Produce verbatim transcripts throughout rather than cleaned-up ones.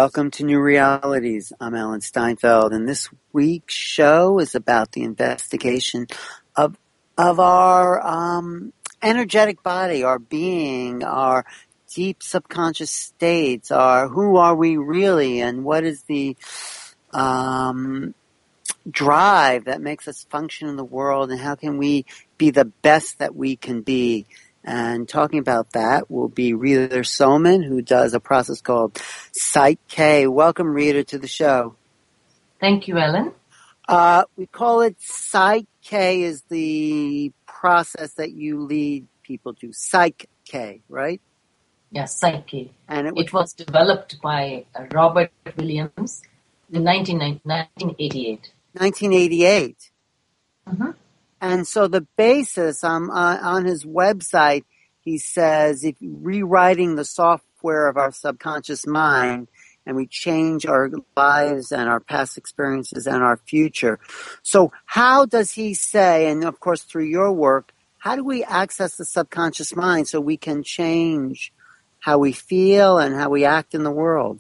Welcome to New Realities. I'm Alan Steinfeld, and this week's show is about the investigation of of our um, energetic body, our being, our deep subconscious states, our who are we really, and what is the um, drive that makes us function in the world, and how can we be the best that we can be. And talking about that will be Rita Soman, who does a process called Psych-K. Welcome, Rita, to the show. Thank you, Ellen. Uh, we call it Psych-K is the process that you lead people to. Psych-K, right? Yes, Psych-K. And it was, it was developed by Robert Williams in nineteen eighty-eight. nineteen eighty-eight. Mm-hmm. And so the basis um, on, on his website, he says, if rewriting the software of our subconscious mind, and we change our lives and our past experiences and our future. So how does he say, and of course through your work, how do we access the subconscious mind so we can change how we feel and how we act in the world?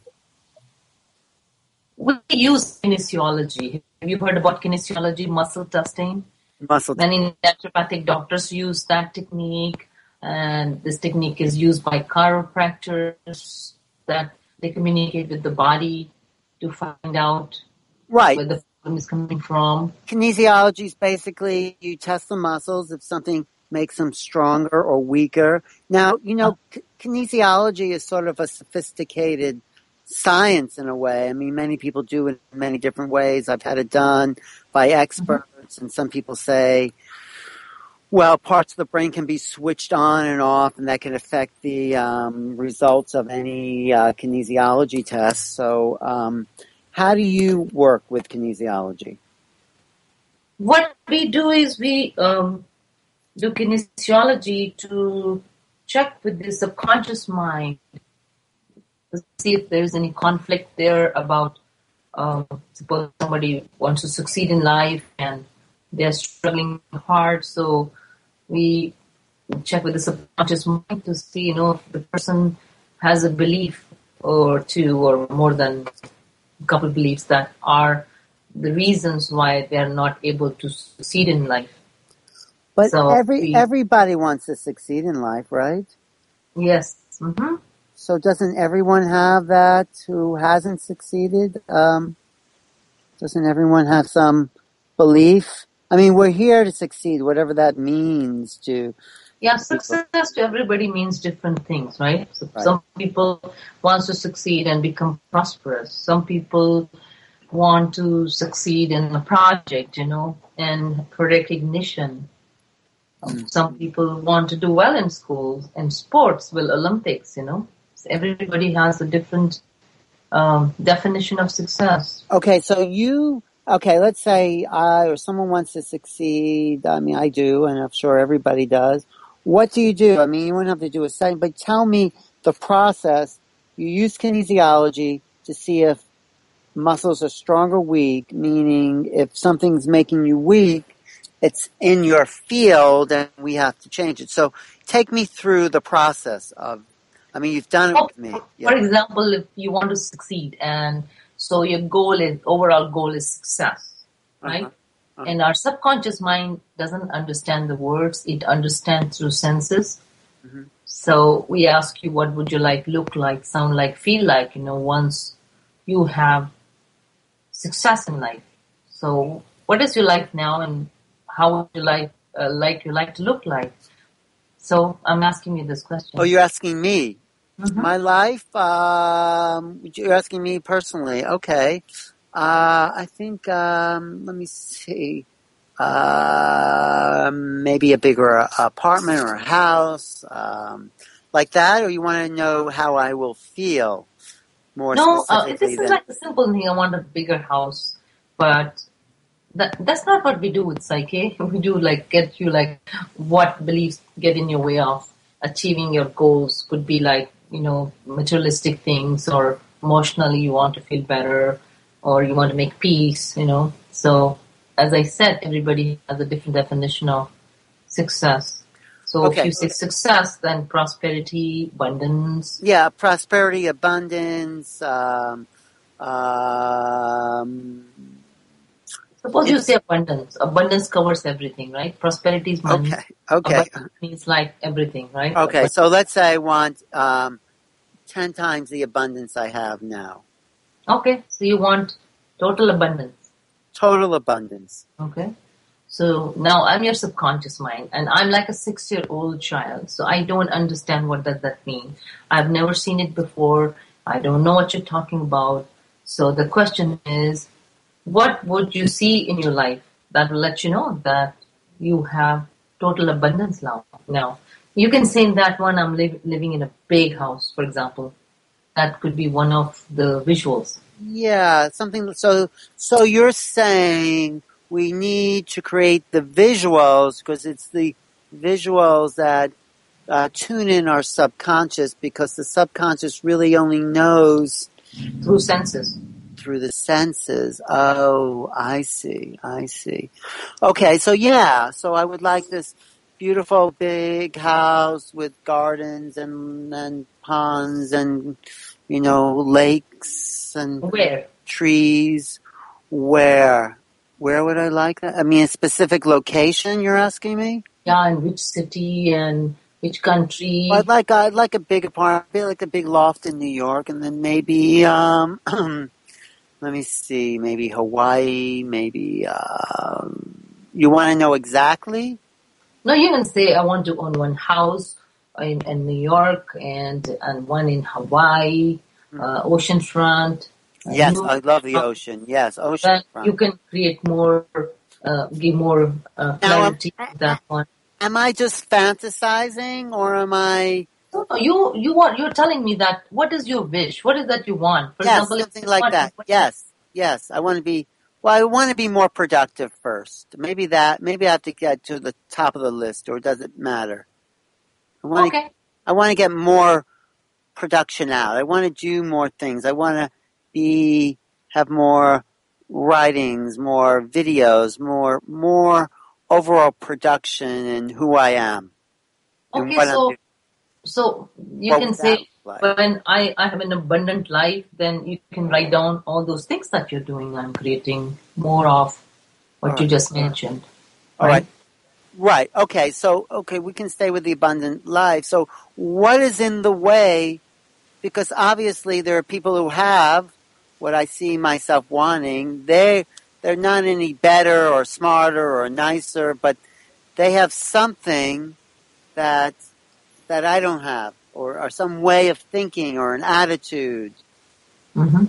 We use kinesiology. Have you heard about kinesiology, muscle testing? Muscle Many naturopathic doctors use that technique, and this technique is used by chiropractors that they communicate with the body to find out right. where the problem is coming from. Kinesiology is basically you test the muscles if something makes them stronger or weaker. Now, you know, k- kinesiology is sort of a sophisticated science in a way. I mean, many people do it in many different ways. I've had it done by experts. And some people say, well, parts of the brain can be switched on and off, and that can affect the um, results of any uh, kinesiology test. So um, how do you work with kinesiology? What we do is we um, do kinesiology to check with the subconscious mind to see if there's any conflict there about, uh, suppose somebody wants to succeed in life and they're struggling hard, so we check with the subconscious mind to see, you know, if the person has a belief or two or more than a couple of beliefs that are the reasons why they're not able to succeed in life. But so every we, everybody wants to succeed in life, right? Yes. Mm-hmm. So doesn't everyone have that who hasn't succeeded? Um, doesn't everyone have some belief? I mean, we're here to succeed, whatever that means to... Yeah, success to everybody means different things, right? So right? Some people want to succeed and become prosperous. Some people want to succeed in a project, you know, and for recognition. Mm-hmm. Some people want to do well in schools and sports, well, Olympics, you know. So everybody has a different um, definition of success. Okay, so you... Okay, let's say I or someone wants to succeed. I mean, I do, and I'm sure everybody does. What do you do? I mean, you wouldn't have to do a study, but tell me the process. You use kinesiology to see if muscles are strong or weak, meaning if something's making you weak, it's in your field and we have to change it. So take me through the process of, I mean, you've done it oh, with me. Yeah. For example, if you want to succeed and so your goal is, overall goal is success, right? Uh-huh. Uh-huh. And our subconscious mind doesn't understand the words. It understands through senses. Mm-hmm. So we ask you, what would you like look like, sound like, feel like, you know, once you have success in life. So what is your life now and how would you like, uh, like your life to look like? So I'm asking you this question. Oh, you're asking me? Mm-hmm. My life, um, you're asking me personally. Okay. Uh, I think, um, let me see, uh, maybe a bigger apartment or a house, um, like that, or you want to know how I will feel more no, specifically? No, uh, this is than... like a simple thing. I want a bigger house, but that that's not what we do with Psych-K. We do like get you like what beliefs get in your way of achieving your goals. Could be like, you know, materialistic things, or emotionally you want to feel better, or you want to make peace, you know. So, as I said, everybody has a different definition of success. So if Okay. you say success, then prosperity, abundance. Yeah, prosperity, abundance, um, um, Suppose you you know, say abundance. Abundance covers everything, right? Prosperity is money. okay, okay, Abundance means like everything, right? okay. Abundance. So let's say I want um, ten times the abundance I have now. Okay, so you want total abundance. Total abundance. Okay. So now I'm your subconscious mind and I'm like a six year old child. So I don't understand what does that mean. I've never seen it before. I don't know what you're talking about. So the question is, what would you see in your life that will let you know that you have total abundance now? Now, you can say in that one, I'm li- living in a big house, for example. That could be one of the visuals. Yeah, something. So, so you're saying we need to create the visuals because it's the visuals that uh, tune in our subconscious, because the subconscious really only knows Through senses. through the senses. Oh, I see. I see. Okay, so yeah, so I would like this beautiful big house with gardens and and ponds and, you know, lakes and Where? trees. Where? Where would I like that? I mean, a specific location, you're asking me? Yeah, in which city and which Well, country? I'd like I'd like a big apartment, I'd like a big loft in New York, and then maybe um, let me see, maybe Hawaii, maybe. Um, you want to know exactly? No, you can say I want to own one house in, in New York and and one in Hawaii, uh, oceanfront. Uh, Yes, New I love the York. ocean. Yes, Then oceanfront. you can create more, uh, give more uh, Now, am, clarity to that one. am I just fantasizing, or am I? No, no, you you want you're telling me that what is your wish? What is that you want? For Yes, example, if something you like want, that. Yes, yes. I want to be. Well, I want to be more productive first. Maybe that. Maybe I have to get to the top of the list, or does it matter? I want to. okay, I want to get more production out. I want to do more things. I want to be have more writings, more videos, more more overall production in who I am and okay. what I'm So doing. So you What can would that say, look like? when I, I have an abundant life, then you can write down all those things that you're doing. I'm creating more of All what you right. just mentioned, All right. right? Right. Okay. So, okay, we can stay with the abundant life. So, what is in the way? Because obviously there are people who have what I see myself wanting. They, they're not any better or smarter or nicer, but they have something that, that I don't have, or, or some way of thinking or an attitude. Mm-hmm.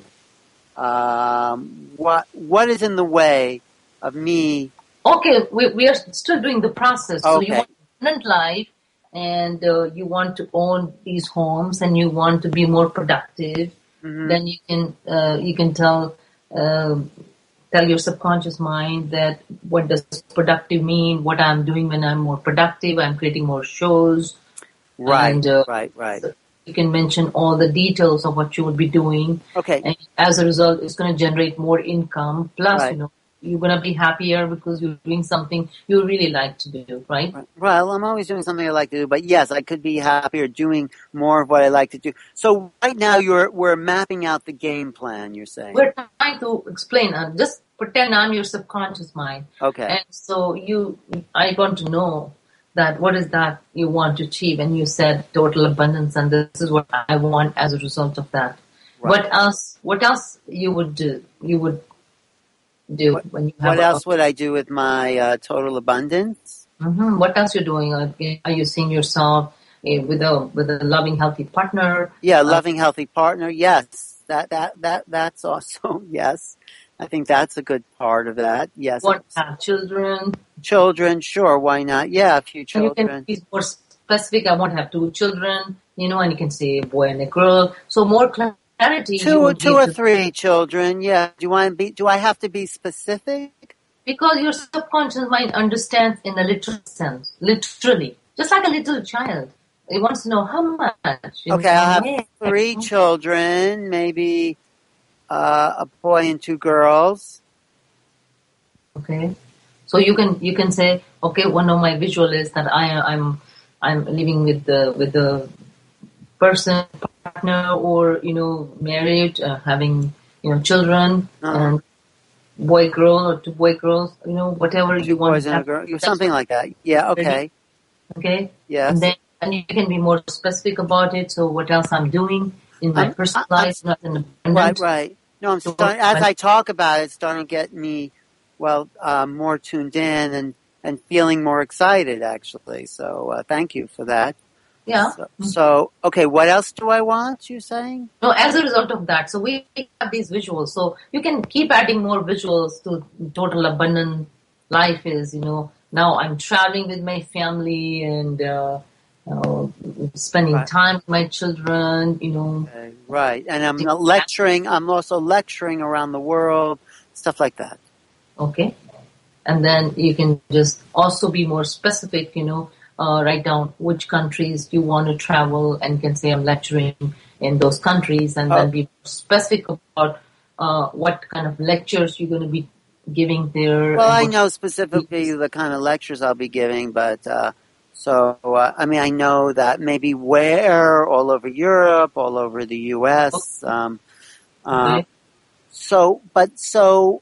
Um, what, what is in the way of me? Okay, we, we are still doing the process. So you Okay. want abundant life, and uh, you want to own these homes, and you want to be more productive. Mm-hmm. Then you can uh, you can tell. um tell your subconscious mind that what does productive mean, what I'm doing when I'm more productive, I'm creating more shows, Right. and uh, Right. Right. you can mention all the details of what you would be doing, Okay. and as a result, it's going to generate more income. Plus, Right. you know, you're going to be happier because you're doing something you really like to do, right? Well, I'm always doing something I like to do, but yes, I could be happier doing more of what I like to do. So right now you're, we're mapping out the game plan, you're saying. We're trying to explain, uh, just pretend I'm your subconscious mind. Okay. And so you, I want to know that what is that you want to achieve, and you said total abundance, and this is what I want as a result of that. Right. What else? What else you would do? You would do What, when you have. what a, else would I do with my uh, total abundance? Mm-hmm. What else you're doing? Are are you seeing yourself uh, with a with a loving, healthy partner? Yeah, Uh, loving, healthy partner. Yes, that that that that's also yes. I think that's a good part of that. Yes, want to have children? children. Sure, why not? Yeah, a few And you can children. be more specific. I want to have two children, you know, and you can say a boy and a girl. So more clarity you Two, would two give or to, three children. Yeah. Do you want to be? Do I have to be specific? because your subconscious mind understands in a literal sense, literally, just like a little child. It wants to know how much. You Okay, I'll know, have hey, three children, maybe uh, a boy and two girls. okay. So you can you can say, okay, one of my visual is that I I'm I'm living with the with the person, partner, or you know, married, uh, having you know children, Uh-huh. and boy girl or two boy girls, you know, whatever Two you want boys to and a have. girl, That's something what like that. Yeah. you're ready. Okay. Okay, and Yes. then and you can be more specific about it. So what else I'm doing in my I'm. personal I- I'm. life, not an Right. abundant. Right. No, I'm So starting as when, I talk about it. It's starting to get me, well, uh, more tuned in and and feeling more excited. Actually. So uh, thank you for that. yeah. So, so okay. What else do I want? You saying? No, as a result of that, so we have these visuals. So you can keep adding more visuals to total abundant life is, you know, now I'm traveling with my family and uh, you know, spending Right. time with my children, you know. Okay, right. And I'm lecturing. I'm also lecturing around the world, stuff like that. Okay. And then you can just also be more specific, you know, uh, write down which countries you want to travel and can say I'm lecturing in those countries, and Oh, then be specific about uh, what kind of lectures you're going to be giving there well, and I what know specifically the kind of lectures I'll be giving, but uh, so uh, I mean, I know that maybe where all over Europe, all over the U S. Um, uh, okay. so, but so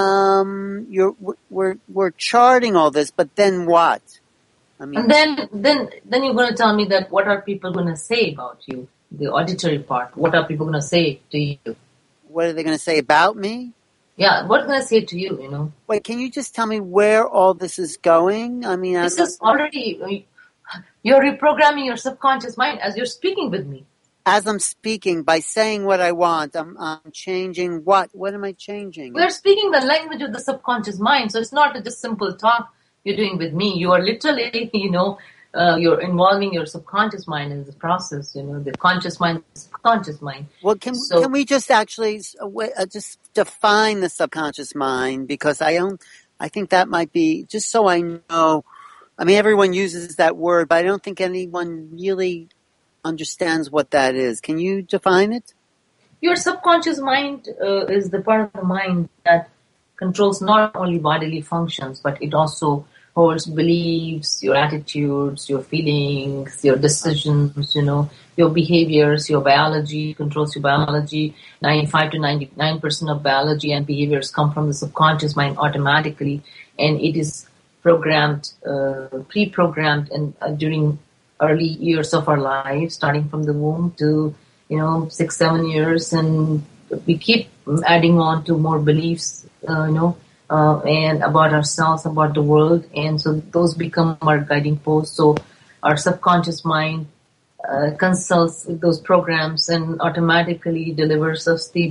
um, you're we're we're charting all this, but then what? I mean, And then, then, then you're going to tell me that what are people going to say about you? The auditory part. What are people going to say to you? what are they going to say about me? Yeah, what are they going to say to you? You know, Wait, can you just tell me where all this is going? I mean, this as is already you're reprogramming your subconscious mind as you're speaking with me. as I'm speaking, by saying what I want, I'm, I'm changing what? What am I changing? We're speaking the language of the subconscious mind, so it's not just simple talk you're doing with me. You are literally, you know, uh, you're involving your subconscious mind in this process. You know, the conscious mind, the subconscious mind. Well, can So can we just actually uh, just define the subconscious mind? Because I don't, I think that might be just so I know. I mean, everyone uses that word, but I don't think anyone really understands what that is. Can you define it? your subconscious mind uh, is the part of the mind that controls not only bodily functions, but it also holds beliefs, your attitudes, your feelings, your decisions, you know, your behaviors, your biology, controls your biology. ninety-five to ninety-nine percent of biology and behaviors come from the subconscious mind automatically, and it is programmed, uh, pre-programmed and uh, during early years of our lives, starting from the womb to you know, six, seven years, and we keep adding on to more beliefs, uh, you know, uh, and about ourselves, about the world, and so those become our guiding posts. So our subconscious mind uh, consults with those programs and automatically delivers us the,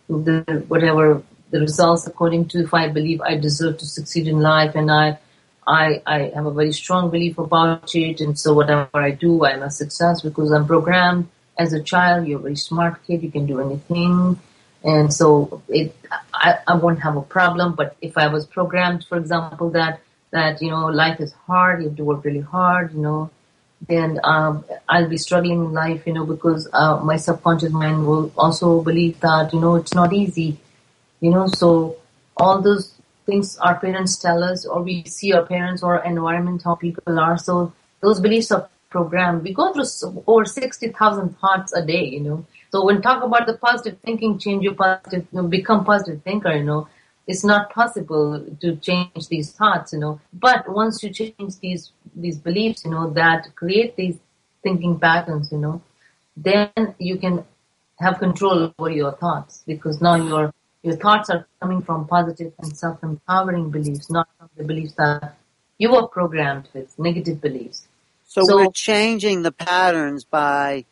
the whatever the results according to if I believe I deserve to succeed in life, and I. I, I have a very strong belief about it, and so whatever I do, I'm a success because I'm programmed. As a child, you're a very smart kid, you can do anything, and so it, I, I won't have a problem. But if I was programmed, for example, that, that, you know, life is hard, you have to work really hard, you know, then um, I'll be struggling in life, you know, because uh, my subconscious mind will also believe that, you know, it's not easy, you know, so all those things our parents tell us, or we see our parents or environment, how people are, so those beliefs are programmed. We go through over sixty thousand thoughts a day, you know. So when talk about the positive thinking, change your positive, you know, become positive thinker, you know, it's not possible to change these thoughts, you know. But once you change these these beliefs, you know, that create these thinking patterns, you know, then you can have control over your thoughts, because now your your thoughts are coming from positive and self-empowering beliefs, not from the beliefs that you were programmed with, negative beliefs. So we're So changing the patterns by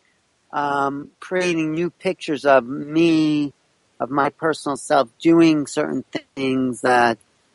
um, creating new pictures of me, of my personal self, doing certain things that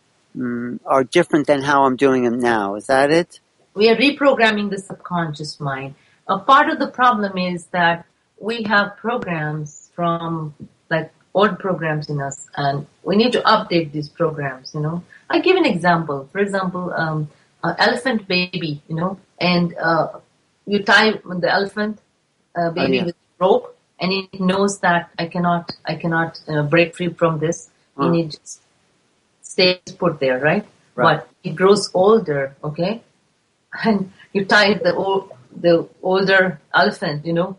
um, are different than how I'm doing them now. Is that it? we are reprogramming the subconscious mind. A part of the problem is that we have programs from like old programs in us, and we need to update these programs, you know. I give an example. For example, um, uh, elephant baby, you know, and uh, you tie the elephant uh, Oh baby yeah. with rope, and it knows that I cannot, I cannot uh, break free from this. Uh, And it just stays put there, right? right. But it grows older, okay? and you tie the old, the older elephant, you know,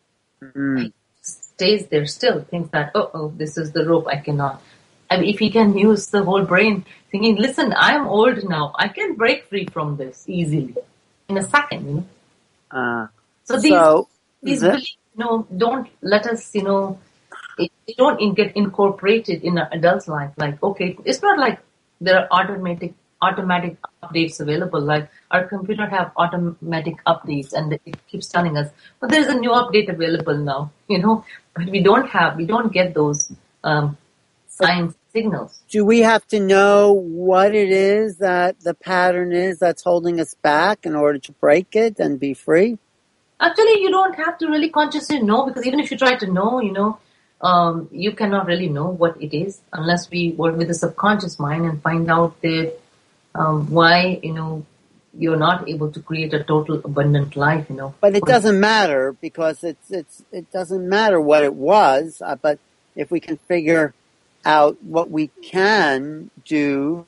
Mm. he stays there still, thinks that, oh, oh, this is the rope, I cannot. I mean, if he can use the whole brain, thinking, listen, I'm old now, I can break free from this easily, in a second, you know. Uh, So these, so these the, beliefs, you know, don't let us, you know, it, they don't in, get incorporated in an adult's life. Like, okay, it's not like there are automatic automatic updates available. Like our computer have automatic updates, and it keeps telling us, "But there is a new update available now," you know. But we don't have, we don't get those um, signs, signals. do we have to know what it is that the pattern is that's holding us back in order to break it and be free? Actually, you don't have to really consciously know, because even if you try to know, you know, um, you cannot really know what it is unless we work with the subconscious mind and find out that um, why, you know, you're not able to create a total abundant life, you know. But it doesn't matter because it's it's it doesn't matter what it was. Uh, but if we can figure out what we can do,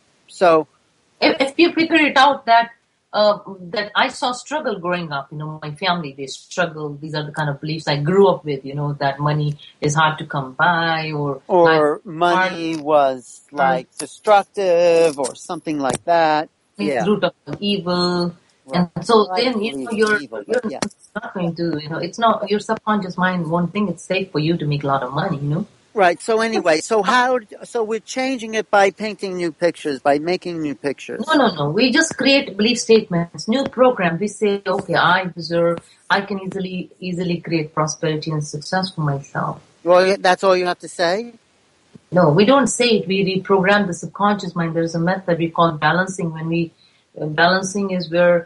so If, if you figure it out that uh, that I saw struggle growing up, you know, my family, they struggle. These are the kind of beliefs I grew up with, you know, that money is hard to come by, or or money hard, was like destructive or something like that. is Yeah, root of evil. right. And so Well, I then, don't you believe know, it's you're, evil, you're but yeah. not going to, you know, it's not, your subconscious mind won't think it's safe for you to make a lot of money, you know. Right. So anyway, so how? So we're changing it by painting new pictures, by making new pictures. No, no, no. We just create belief statements, new program. We say, okay, I deserve, I can easily, easily create prosperity and success for myself. Well, that's all you have to say. No, we don't say it. We reprogram the subconscious mind. There's a method we call balancing. When we uh, balancing is where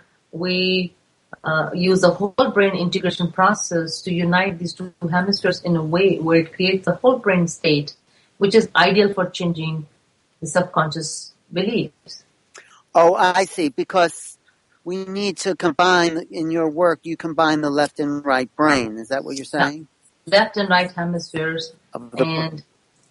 we uh, use a whole brain integration process to unite these two hemispheres in a way where it creates a whole brain state, which is ideal for changing the subconscious beliefs. Oh, I see. Because we need to combine in your work. You combine the left and right brain. Is that what you're saying? Left and right hemispheres, Of the, and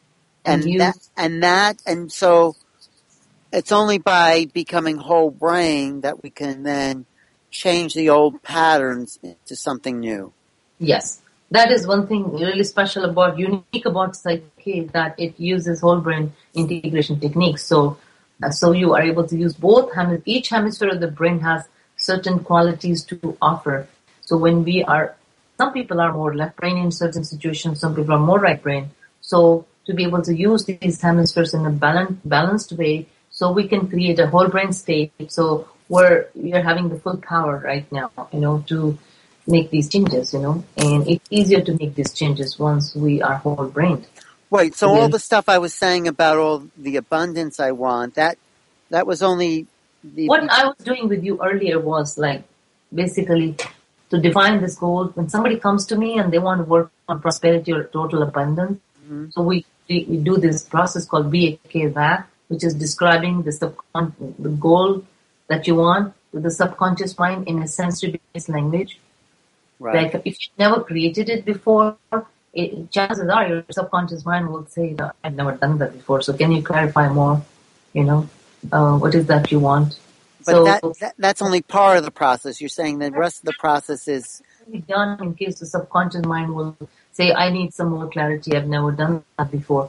and and that use and that and so it's only by becoming whole brain that we can then change the old patterns into something new. yes. That is one thing really special about, unique about Psyche, that it uses whole brain integration techniques. So, uh, so you are able to use both hemis- each hemisphere of the brain has certain qualities to offer. So when we are, some people are more left brain in certain situations, some people are more right brain. So to be able to use these hemispheres in a balanced, balanced way, so we can create a whole brain state. So we're, we are having the full power right now, you know, to make these changes, you know, and it's easier to make these changes once we are whole brained. Wait, so Yeah. all the stuff I was saying about all the abundance I want, that that was only the... What I was doing with you earlier was like basically to define this goal. When somebody comes to me and they want to work on prosperity or total abundance, mm-hmm. so we, we we do this process called B A K V A C, which is describing the subcon- the goal that you want with the subconscious mind in a sensory-based language. Right. Like if you've never created it before, it, chances are your subconscious mind will say, no, I've never done that before. So can you clarify more? You know, uh, what is that you want? But so, that, that that's only part of the process. You're saying the rest of the process is done in case the subconscious mind will say, I need some more clarity. I've never done that before.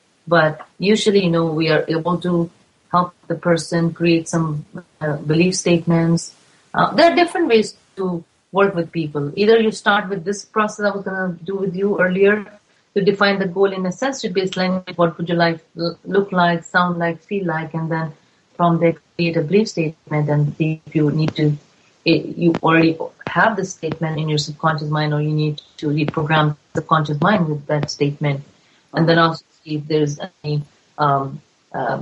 But usually, you know, we are able to help the person create some uh, belief statements. Uh, there are different ways to work with people. Either you start with this process I was going to do with you earlier to define the goal in a sensory-based language. What would your life look like, sound like, feel like, and then from there create a belief statement and see if you need to, you already have the statement in your subconscious mind, or you need to reprogram the subconscious mind with that statement, and then also see if there's any, um, uh,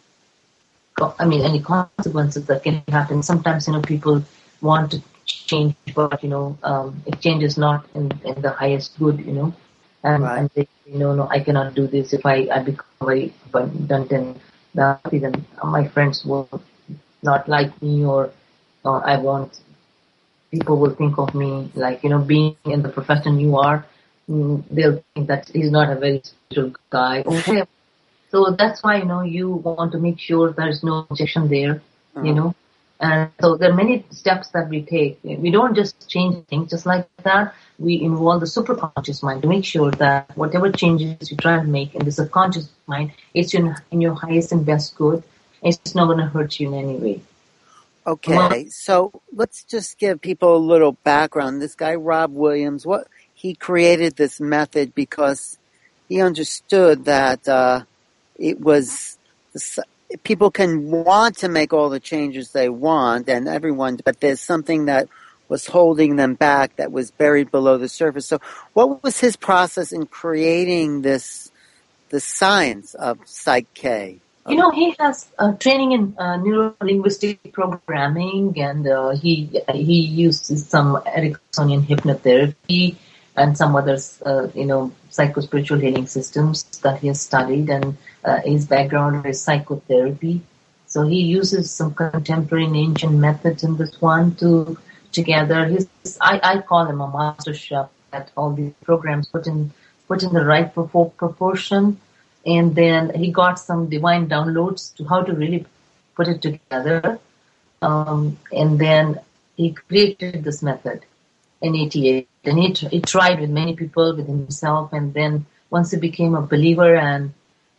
I mean, any consequences that can happen. Sometimes, you know, people want to change, but you know, um, it changes not in, in the highest good, you know, and, right. and they, you know, no, I cannot do this. If I, I become very abundant and wealthy, then my friends will not like me, or, or I want, people will think of me like, you know, being in the profession you are, they'll think that he's not a very spiritual guy. So that's why, you know, you want to make sure there's no objection there, you know. And so there are many steps that we take. We don't just change things just like that. We involve the superconscious mind to make sure that whatever changes you try to make in the subconscious mind, it's in, in your highest and best good. It's not going to hurt you in any way. Okay, so let's just give people a little background. This guy, Rob Williams, what he created this method because he understood that uh, it was people can want to make all the changes they want, and everyone, but there's something that was holding them back that was buried below the surface. So, what was his process in creating this the science of Psych-K? You know, he has uh, training in uh, neuro-linguistic programming, and uh, he he uses some Ericksonian hypnotherapy and some other, uh, you know, psycho-spiritual healing systems that he has studied, and uh, his background is psychotherapy. So he uses some contemporary and ancient methods in this one to together. His I, I call him a master chef at all these programs, put in put in the right propor- proportion. And then he got some divine downloads to how to really put it together. Um, and then he created this method in eighty-eight. And he, he tried with many people, with himself. And then once he became a believer, and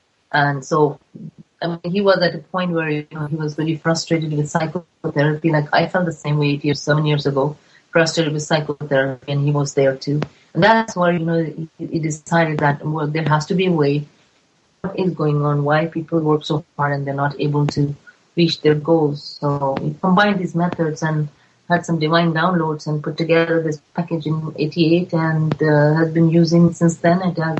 and so I mean, he was at a point where, you know, he was really frustrated with psychotherapy. Like I felt the same way eight years, seven years ago, frustrated with psychotherapy, and he was there too. And that's where, you know, he, he decided that, well, there has to be a way. What is going on, why people work so hard and they're not able to reach their goals. So we combined these methods and had some divine downloads and put together this package in eighty-eight, and uh, has been using since then. It has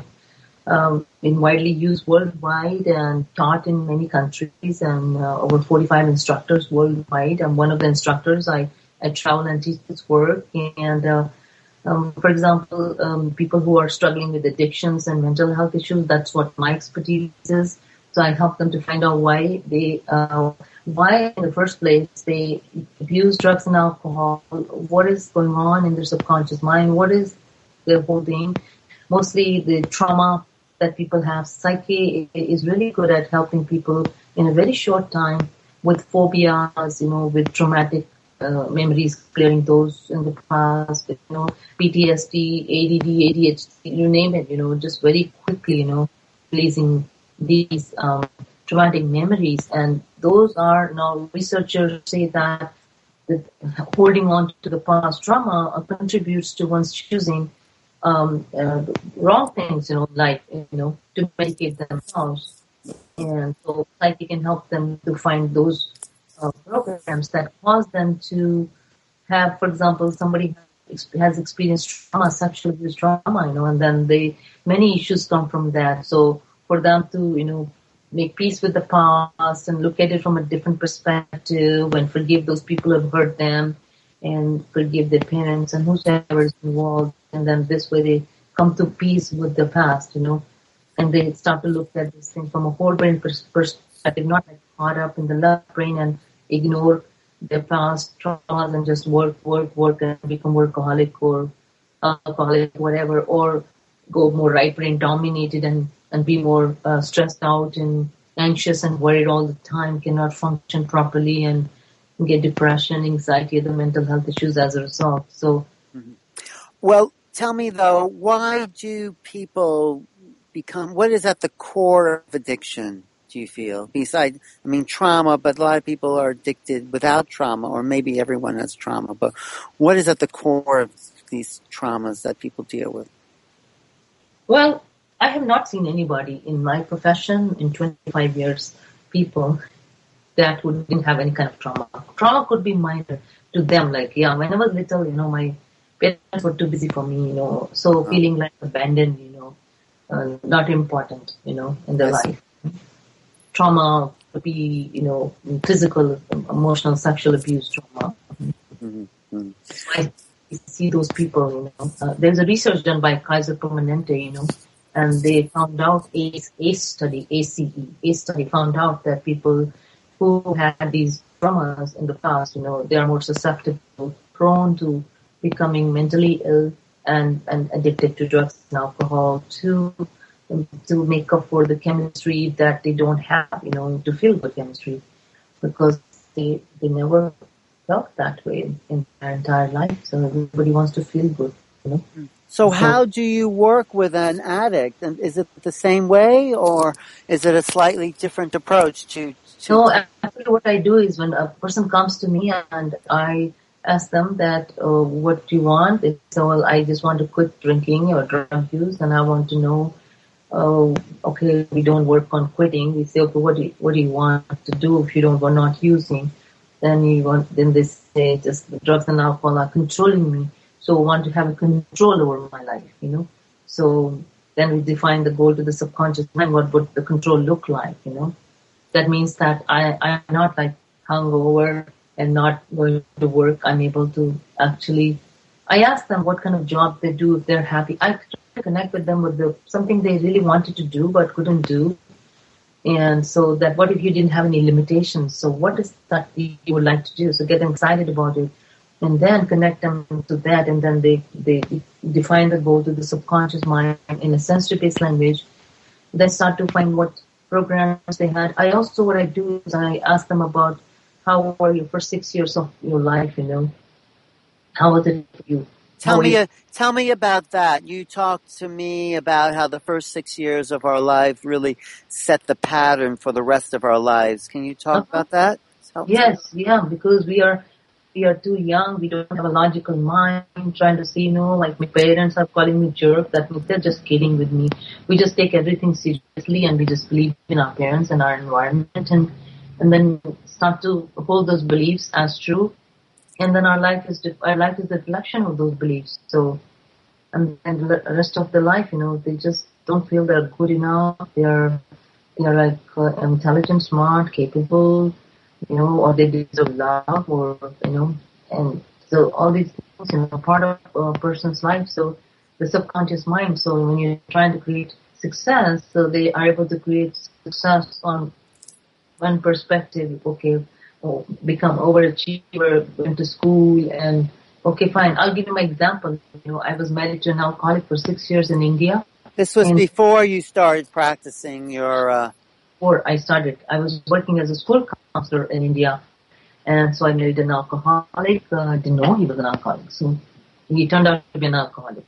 um, been widely used worldwide and taught in many countries, and uh, over forty-five instructors worldwide. I'm one of the instructors. I, I travel and teach this work, and uh, Um, for example, um, people who are struggling with addictions and mental health issues, that's what my expertise is. So I help them to find out why they, uh, why in the first place they abuse drugs and alcohol, what is going on in their subconscious mind, what is their holding. Mostly the trauma that people have. Psyche is really good at helping people in a very short time with phobias, you know, with traumatic Uh, memories, clearing those in the past, you know, P T S D, A D D, A D H D, you name it, you know, just very quickly, you know, releasing these um, traumatic memories. And those are now, researchers say that the, holding on to the past trauma uh, contributes to one's choosing um, uh, wrong things, you know, like, you know, to medicate themselves. And so psyche can help them to find those Uh, programs that cause them to have, for example, somebody has experienced trauma, sexual abuse trauma, you know, and then they, many issues come from that. So for them to, you know, make peace with the past and look at it from a different perspective and forgive those people who have hurt them and forgive their parents and whoever is involved. And then this way they come to peace with the past, you know, and they start to look at this thing from a whole brain pers- perspective, not like caught up in the left brain and ignore their past traumas and just work, work, work and become workaholic or alcoholic, whatever, or go more right brain dominated and, and be more uh, stressed out and anxious and worried all the time, cannot function properly and get depression, anxiety, other mental health issues as a result. So, mm-hmm. Well, tell me though, why do people become, what is at the core of addiction? Do you feel? Besides, I mean, trauma, but a lot of people are addicted without trauma, or maybe everyone has trauma, but what is at the core of these traumas that people deal with? Well, I have not seen anybody in my profession in twenty-five years, people that would didn't have any kind of trauma. Trauma could be minor to them, like, yeah, when I was little, you know, my parents were too busy for me, you know, so oh. feeling like abandoned, you know, uh, not important, you know, in their life. Trauma would be, you know, physical, emotional, sexual abuse trauma. Mm-hmm. So I see those people, you know. Uh, there's a research done by Kaiser Permanente, you know, and they found out, ACE, ACE study, A C E, ACE study found out that people who had these traumas in the past, you know, they are more susceptible, prone to becoming mentally ill and, and addicted to drugs and alcohol, to to make up for the chemistry that they don't have, you know, to feel good chemistry, because they they never felt that way in their entire life. So everybody wants to feel good, you know. So So how do you work with an addict? And is it the same way, or is it a slightly different approach to, to, no, to actually, what I do is when a person comes to me and I ask them that, uh, what do you want? They say, well, I just want to quit drinking or drug use, and I want to know, oh, okay, we don't work on quitting. We say, okay, what do you, what do you want to do if you don't, we're not using? Then you want, then they say, just the drugs and alcohol are controlling me. So I want to have a control over my life, you know. So then we define the goal to the subconscious mind. What would the control look like, you know? That means that I, I'm not like hungover and not going to work. I'm able to actually, I ask them what kind of job they do if they're happy. I try to connect with them with the, something they really wanted to do but couldn't do. And so that what if you didn't have any limitations? So what is that you would like to do? So get them excited about it and then connect them to that. And then they, they define the goal to the subconscious mind in a sensory-based language. Then start to find what programs they had. I also, what I do is I ask them about how were your first six years of your life, you know? How was it for you? Tell me, uh, tell me about that. You talked to me about how the first six years of our life really set the pattern for the rest of our lives. Can you talk Uh-huh. about that? Yes, yeah, because we are we are too young. We don't have a logical mind. Trying to see, you know, like my parents are calling me jerk. That means they're just kidding with me. We just take everything seriously and we just believe in our parents and our environment, and and then start to hold those beliefs as true. And then our life is our life is a reflection of those beliefs. So, and and the rest of their life, you know, they just don't feel they're good enough. They're they're like uh, intelligent, smart, capable, you know, or they deserve love, or you know, and so all these things, you know, are part of a person's life. So the subconscious mind. So when you're trying to create success, so they are able to create success on one perspective. Okay, oh, become overachiever, went to school, and okay, fine. I'll give you my example. You know, I was married to an alcoholic for six years in India. This was And before you started practicing your. Uh... Before I started, I was working as a school counselor in India, and so I married an alcoholic. Uh, I didn't know he was an alcoholic, so he turned out to be an alcoholic.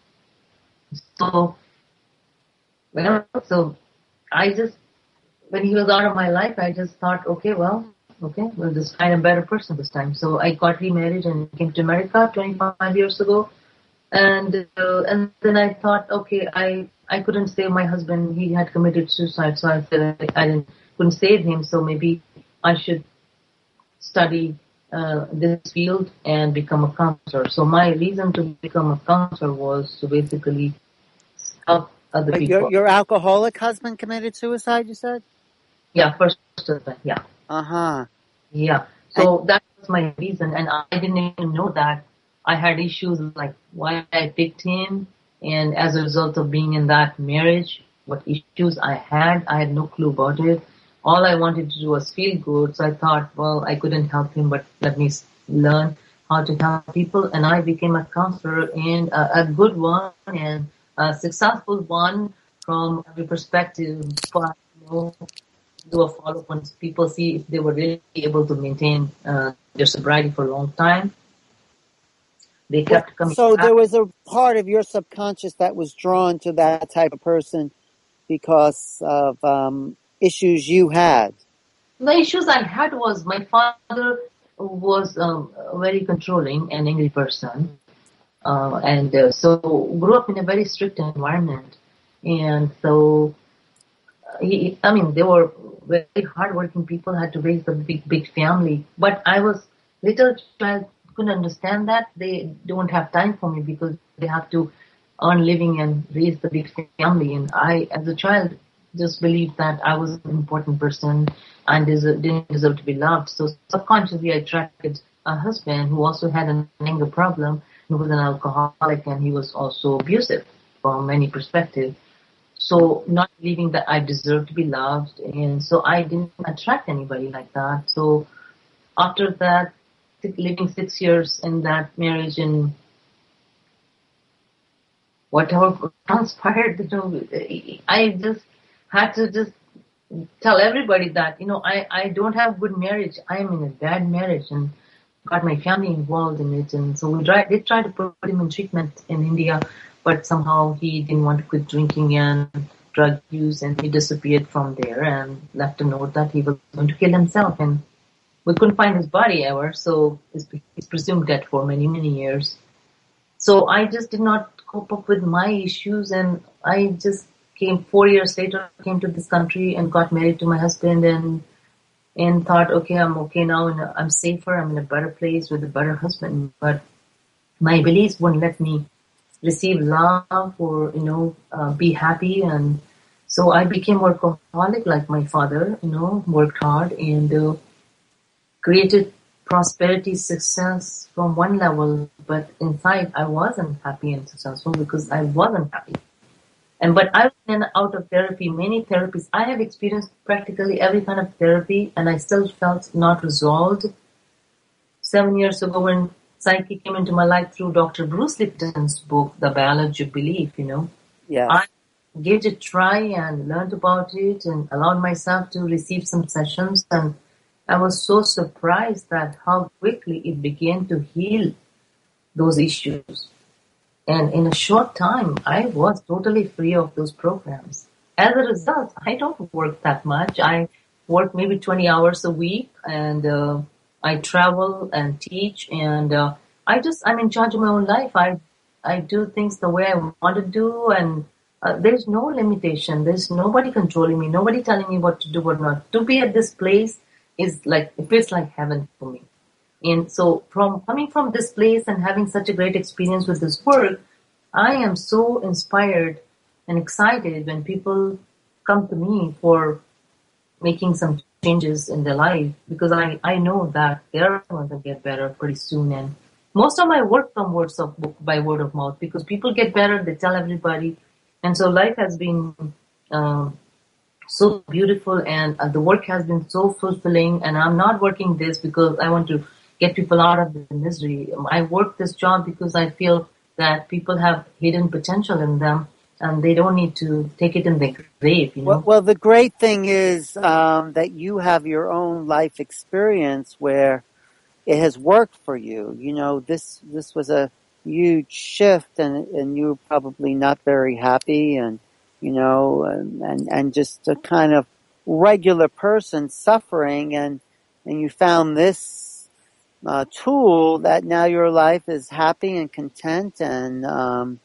So, well, so I just, when he was out of my life, I just thought, okay, well, okay, we'll just find a better person this time. So I got remarried and came to America twenty-five years ago, and uh, and then I thought, okay, I I couldn't save my husband. He had committed suicide, so I said I, I didn't couldn't save him. So maybe I should study uh, this field and become a counselor. So my reason to become a counselor was to basically help other But your people. your alcoholic husband committed suicide, you said? Yeah, first husband. Yeah, Uh huh. yeah. So that was my reason, and I didn't even know that I had issues like why I picked him, and as a result of being in that marriage, what issues I had, I had no clue about it. All I wanted to do was feel good, so I thought, well, I couldn't help him, but let me learn how to help people, and I became a counselor, and a, a good one, and a successful one from every perspective. But, you know, do a follow-up once people see if they were really able to maintain uh, their sobriety for a long time. They kept coming So back. there was a part of your subconscious that was drawn to that type of person because of um, issues you had. The issues I had was my father was um, a very controlling and angry person, uh, and uh, so grew up in a very strict environment, and so uh, he, I mean, they were very hardworking people, had to raise a big, big family, but I was little child, couldn't understand that. They don't have time for me because they have to earn living and raise the big family. And I, as a child, just believed that I was an important person and deserve, didn't deserve to be loved. So subconsciously, I attracted a husband who also had an anger problem, who was an alcoholic, and he was also abusive from many perspectives. So not believing that I deserved to be loved, and so I didn't attract anybody like that. So after that, living six years in that marriage and whatever transpired, you know, I just had to just tell everybody that, you know, I, I don't have good marriage. I am in a bad marriage, and got my family involved in it. And so we tried, they tried to put him in treatment in India, but somehow he didn't want to quit drinking and drug use, and he disappeared from there and left a note that he was going to kill himself. And we couldn't find his body ever, so he's, he's presumed dead for many, many years. So I just did not cope up with my issues, and I just came four years later, came to this country and got married to my husband, and and thought, okay, I'm okay now, and I'm safer, I'm in a better place with a better husband. But my beliefs wouldn't let me receive love or, you know, uh, be happy. And so I became workaholic like my father, you know, worked hard and uh, created prosperity, success from one level, but inside I wasn't happy and successful because I wasn't happy. And but I've been out of therapy, many therapies. I have experienced practically every kind of therapy, and I still felt not resolved. Seven years ago, when Psyche came into my life through Doctor Bruce Lipton's book, The Biology of Belief, you know, Yes. I gave it a try and learned about it and allowed myself to receive some sessions, and I was so surprised at how quickly it began to heal those issues. And in a short time, I was totally free of those programs. As a result, I don't work that much. I work maybe twenty hours a week, and uh, I travel and teach, and uh, I just, I'm in charge of my own life. I, I do things the way I want to do, and uh, there's no limitation. There's nobody controlling me, nobody telling me what to do or not. To be at this place is like, it feels like heaven for me. And so from coming from this place and having such a great experience with this work, I am so inspired and excited when people come to me for making some changes in their life, because I, I know that they're going to get better pretty soon. And most of my work comes words of by word of mouth, because people get better, they tell everybody. And so life has been um, so beautiful, and uh, the work has been so fulfilling. And I'm not working this because I want to get people out of the misery. I work this job because I feel that people have hidden potential in them, and they don't need to take it in the grave, you know. Well, well, the great thing is um, that you have your own life experience where it has worked for you. You know, this this was a huge shift, and and you were probably not very happy, and you know, and and, and just a kind of regular person suffering, and and you found this uh, tool that now your life is happy and content and um,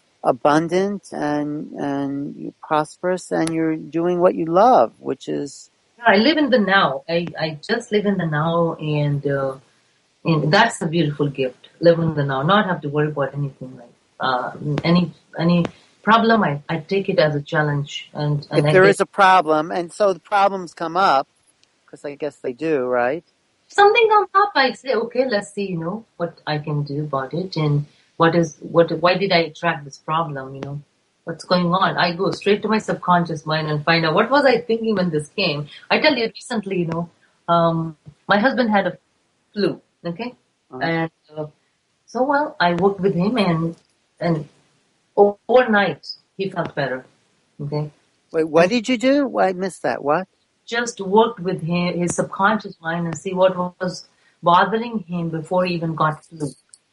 abundant and and you're prosperous, and you're doing what you love, which is I live in the now. I, I just live in the now, and uh, and that's a beautiful gift. Live in the now, not have to worry about anything, like uh, any any problem. I, I take it as a challenge, and, and if I there get, is a problem, and so the problems come up, because I guess they do, right? something comes up, I say, okay, let's see, you know, what I can do about it, and what is what. Why did I attract this problem? You know, what's going on? I go straight to my subconscious mind and find out what was I thinking when this came. I tell you, recently, you know, um, my husband had a flu, okay, Uh-huh. and uh, so well, I worked with him, and and overnight he felt better, okay. Wait, what did you do? Well, I missed that. What? Just worked with him, his subconscious mind, and see what was bothering him before he even got flu.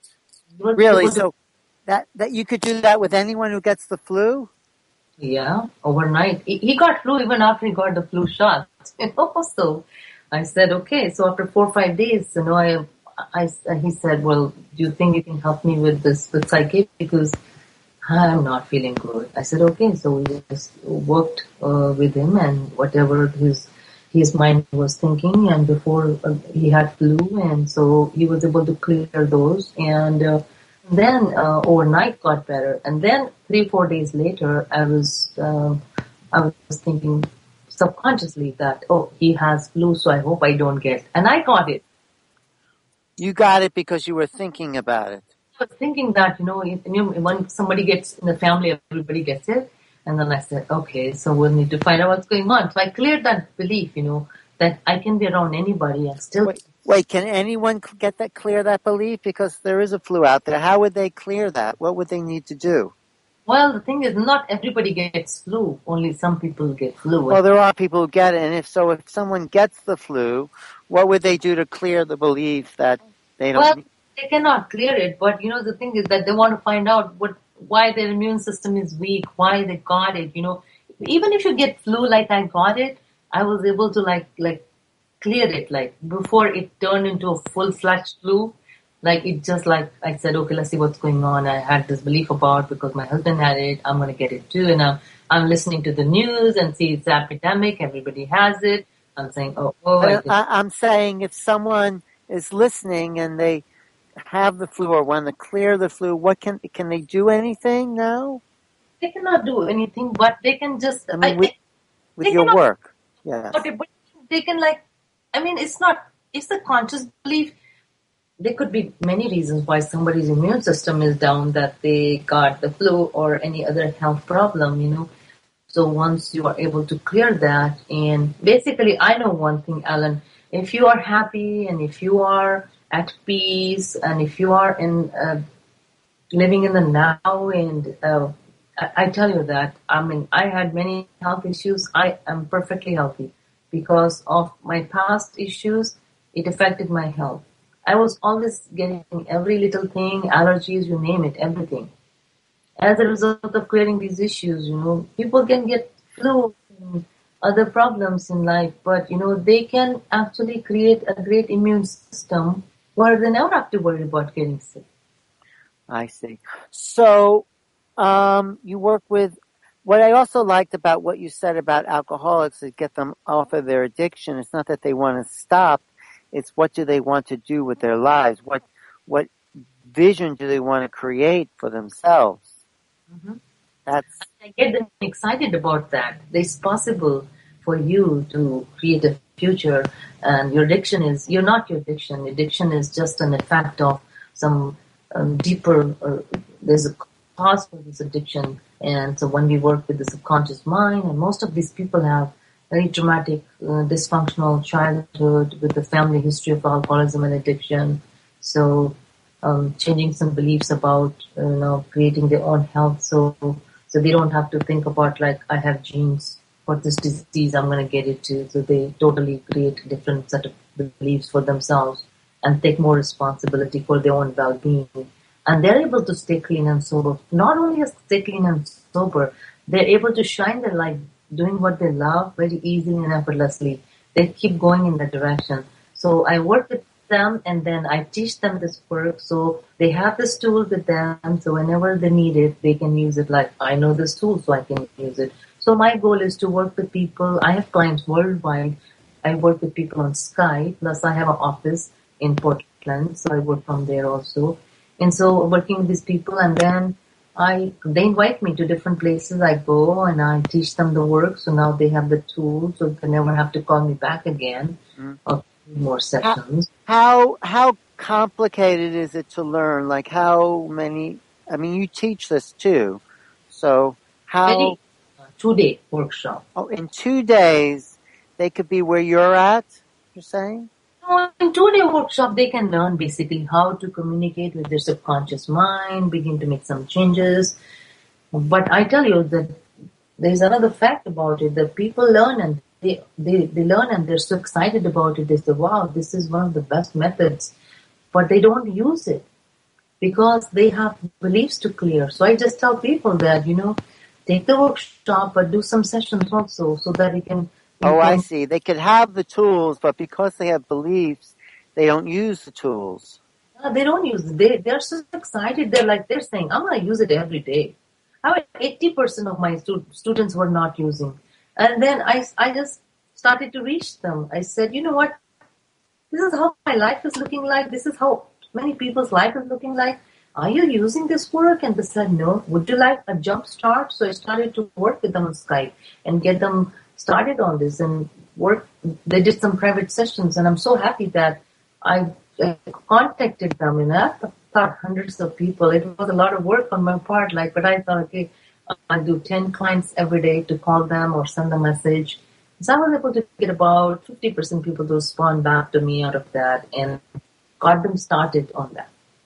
He was Really? able to- So that that you could do that with anyone who gets the flu? Yeah, overnight. He, he got flu even after he got the flu shot. You know, so I said, okay. So after four or five days, you know, I, I, he said, well, do you think you can help me with this, with psychic? Because I'm not feeling good. I said, okay. So we just worked uh, with him, and whatever his his mind was thinking, and before uh, he had flu, and so he was able to clear those, and uh, then uh, overnight got better. And then three, four days later, I was uh, I was thinking subconsciously that, oh, he has flu, so I hope I don't get. And I got it. You got it because you were thinking about it. I was thinking that, you know, if, you know, when somebody gets in the family, everybody gets it. And then I said, okay, so we'll need to find out what's going on. So I cleared that belief, you know, that I can be around anybody and still. Wait, wait, can anyone get that, clear that belief? Because there is a flu out there. How would they clear that? What would they need to do? Well, the thing is, not everybody gets flu. Only some people get flu. Well, there are people who get it. And if so, if someone gets the flu, what would they do to clear the belief that They Well, don't. they cannot clear it, but you know, the thing is that they want to find out what, why their immune system is weak, why they got it, you know. Even if you get flu like I got it, I was able to like, like clear it, like before it turned into a full-fledged flu. Like it just like, I said, okay, let's see what's going on. I had this belief about because my husband had it, I'm going to get it too. And I'm, I'm listening to the news and see it's epidemic, everybody has it. I'm saying, oh, oh, I I, I, I'm saying if someone is listening and they have the flu or want to clear the flu, what can can they do anything now? they cannot do anything, but they can just, I mean, I, with with they your cannot, work, yes. okay, but they can like, I mean, it's not, it's a conscious belief. There could be many reasons why somebody's immune system is down, that they got the flu or any other health problem, you know. So once you are able to clear that, and basically I know one thing, Alan, if you are happy and if you are at peace and if you are in, uh, living in the now and, uh, I, I tell you that, I mean, I had many health issues. I am perfectly healthy because of my past issues. It affected my health. I was always getting every little thing, allergies, you name it, everything. As a result of clearing these issues, you know, people can get flu and other problems in life, but, you know, they can actually create a great immune system where they never have to worry about getting sick. I see. So, um, you work with, what I also liked about what you said about alcoholics is get them off of their addiction. It's not that they want to stop. It's what do they want to do with their lives? What, what vision do they want to create for themselves? Mm-hmm. That's, I get them excited about that. It's possible for you to create a future, and your addiction is, you're not your addiction. Addiction is just an effect of some um, deeper, uh, there's a cause for this addiction. And so when we work with the subconscious mind, and most of these people have very traumatic, uh, dysfunctional childhood with the family history of alcoholism and addiction. So um, changing some beliefs about, you know, creating their own health. So So they don't have to think about like, I have genes for this disease, I'm going to get it too. So they totally create a different set of beliefs for themselves and take more responsibility for their own well-being. And they're able to stay clean and sober. Not only stay clean and sober, they're able to shine their light doing what they love very easily and effortlessly. They keep going in that direction. So I work with them and then I teach them this work, so they have this tool with them, so whenever they need it they can use it. Like, I know this tool so I can use it. So my goal is to work with people. I have clients worldwide. I work with people on Skype, plus I have an office in Portland, so I work from there also. And so working with these people, and then I they invite me to different places. I go and I teach them the work, so now they have the tool, so they never have to call me back again. Mm-hmm. Or more sessions. How, how how complicated is it to learn? Like how many? I mean, you teach this too, so how? Very, uh, two day workshop. Oh, in two days they could be where you're at. You're saying? No, in two day workshop they can learn basically how to communicate with their subconscious mind, begin to make some changes. But I tell you that there's another fact about it, that people learn and They, they they learn and they're so excited about it. They say, wow, this is one of the best methods. But they don't use it because they have beliefs to clear. So I just tell people that, you know, take the workshop but do some sessions also so that you can... You oh, can, I see. They could have the tools, but because they have beliefs, they don't use the tools. No, they don't use it. They, they're so excited. They're like, they're saying, I'm going to use it every day. I mean, eighty percent of my stu- students were not using. And then I, I just started to reach them. I said, you know what? This is how my life is looking like. This is how many people's life is looking like. Are you using this work? And they said, no. Would you like a jump start? So I started to work with them on Skype and get them started on this and work. They did some private sessions, and I'm so happy that I, I contacted them. And I thought hundreds of people. It was a lot of work on my part. Like, but I thought, okay, I do ten clients every day to call them or send a message. So I was able to get about fifty percent people to respond back to me out of that and got them started on that.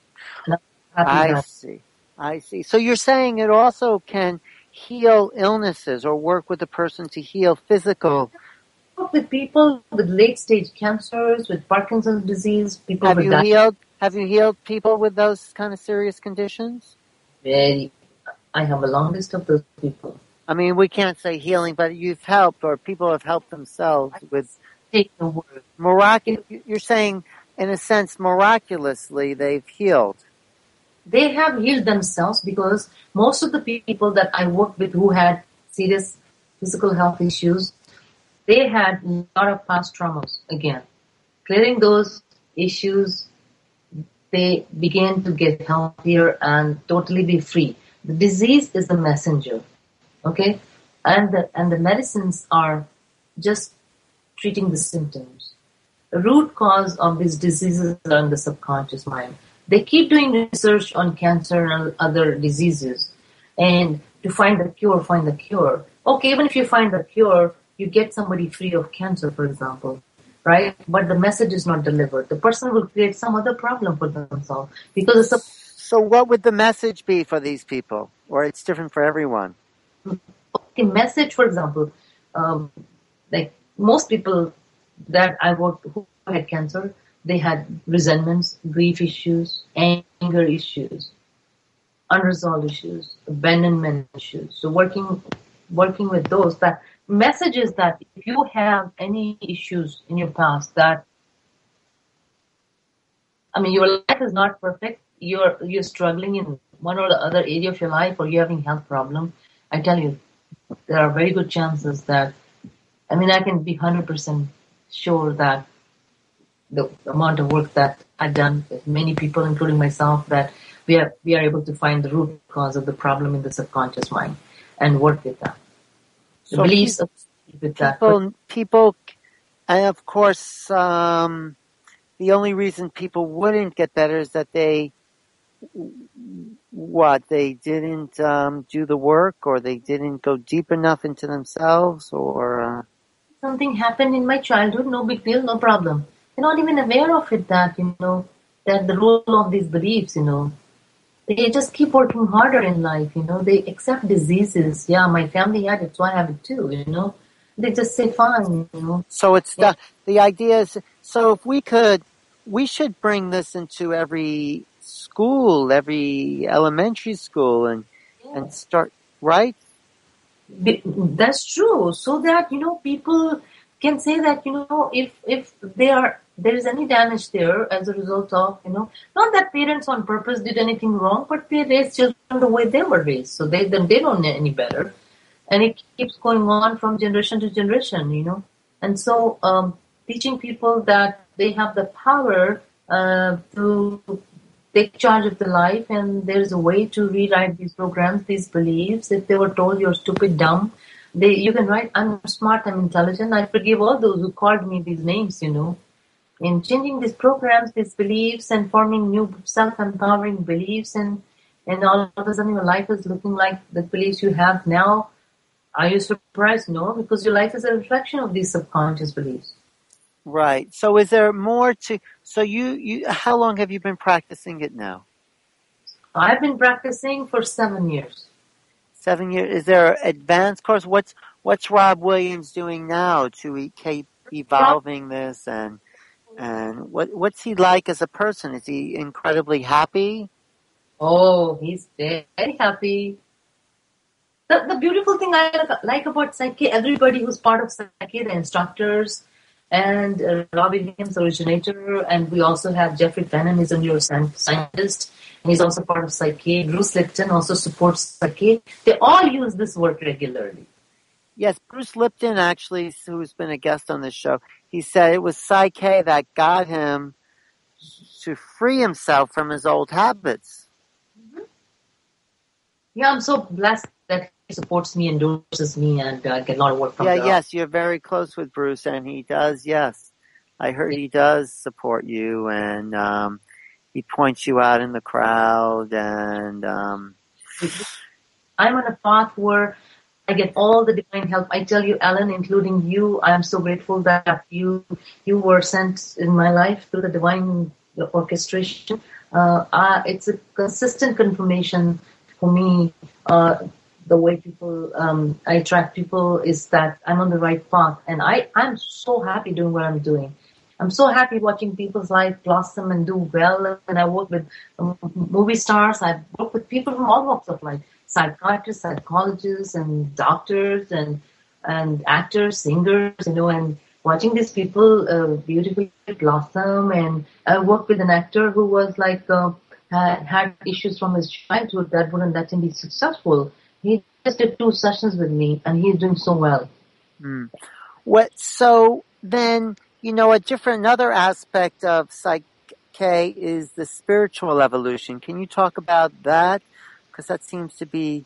I that. see. I see. So you're saying it also can heal illnesses or work with the person to heal physical. Work with people with late stage cancers, with Parkinson's disease, people Have with you diabetes. healed? Have you healed people with those kind of serious conditions? Very, I have a long list of those people. I mean, we can't say healing, but you've helped, or people have helped themselves with Take the word. miraculous. You're saying, in a sense, miraculously, they've healed. They have healed themselves because most of the people that I worked with who had serious physical health issues, they had a lot of past traumas. Again, clearing those issues, they began to get healthier and totally be free. The disease is the messenger, okay? And the, and the medicines are just treating the symptoms. The root cause of these diseases are in the subconscious mind. They keep doing research on cancer and other diseases, and to find the cure, find the cure. Okay, even if you find the cure, you get somebody free of cancer, for example, right? But the message is not delivered. The person will create some other problem for themselves because it's a. So, what would the message be for these people, or it's different for everyone? Okay, message, for example, um, like most people that I worked who had cancer, they had resentments, grief issues, anger issues, unresolved issues, abandonment issues. So working, working with those, that message is that if you have any issues in your past that, I mean, your life is not perfect, you're, you're struggling in one or the other area of your life, or you're having health problem, I tell you, there are very good chances that, I mean, I can be one hundred percent sure that the amount of work that I've done with many people, including myself, that we are we are able to find the root cause of the problem in the subconscious mind and work with that. The So beliefs people, with that. people, people, and of course, um, the only reason people wouldn't get better is that they, what, they didn't um, do the work, or they didn't go deep enough into themselves, or... Uh... Something happened in my childhood, no big deal, no problem. They're not even aware of it, that, you know, that the role of these beliefs, you know, they just keep working harder in life, you know, they accept diseases. Yeah, my family had it, so I have it too, you know. They just say, fine, you know. So it's yeah. the, the idea is, so if we could, we should bring this into every school, every elementary school, and, yeah. and start, right? That's true. So that, you know, people can say that, you know, if, if they are, there is any damage there as a result of, you know, not that parents on purpose did anything wrong, but they raised children the way they were raised. So they, then they don't know any better. And it keeps going on from generation to generation, you know. And so, um, teaching people that they have the power, uh, to take charge of the life, and there's a way to rewrite these programs, these beliefs. If they were told you're stupid, dumb, they, you can write, I'm smart, I'm intelligent. I forgive all those who called me these names, you know. In changing these programs, these beliefs, and forming new self-empowering beliefs, and, and all of a sudden your life is looking like the beliefs you have now. Are you surprised? No, because your life is a reflection of these subconscious beliefs. Right. So is there more to, so you, you, how long have you been practicing it now? I've been practicing for seven years. Seven years. Is there an advanced course? What's, what's Rob Williams doing now to keep evolving this, and, and what, what's he like as a person? Is he incredibly happy? Oh, he's very happy. The, the beautiful thing I like about Psyche, everybody who's part of Psyche, the instructors, and uh, Rob Williams, the originator, and we also have Jeffrey Fennon, he's a neuroscientist, and he's also part of Psyche. Bruce Lipton also supports Psyche. They all use this work regularly. Yes, Bruce Lipton, actually, who's been a guest on this show, he said it was Psyche that got him to free himself from his old habits. Mm-hmm. Yeah, I'm so blessed that he supports me, endorses me, and uh, get a lot of work from Yeah, the yes, you're very close with Bruce, and he does, yes. I heard he does support you, and um, he points you out in the crowd, and... Um, I'm on a path where I get all the divine help. I tell you, Alan, including you, I'm so grateful that you you were sent in my life through the divine orchestration. Uh, uh, it's a consistent confirmation for me. Uh, the way people, um, I attract people is that I'm on the right path. And I, I'm so happy doing what I'm doing. I'm so happy watching people's life blossom and do well. And I work with um, movie stars. I work with people from all walks of life, psychiatrists, psychologists, and doctors, and and actors, singers, you know, and watching these people uh, beautifully blossom. And I worked with an actor who was like uh, had, had issues from his childhood that wouldn't let him be successful. He just did two sessions with me, and he's doing so well. Hmm. What? So then, you know, a different another aspect of Psych K is the spiritual evolution. Can you talk about that? Because that seems to be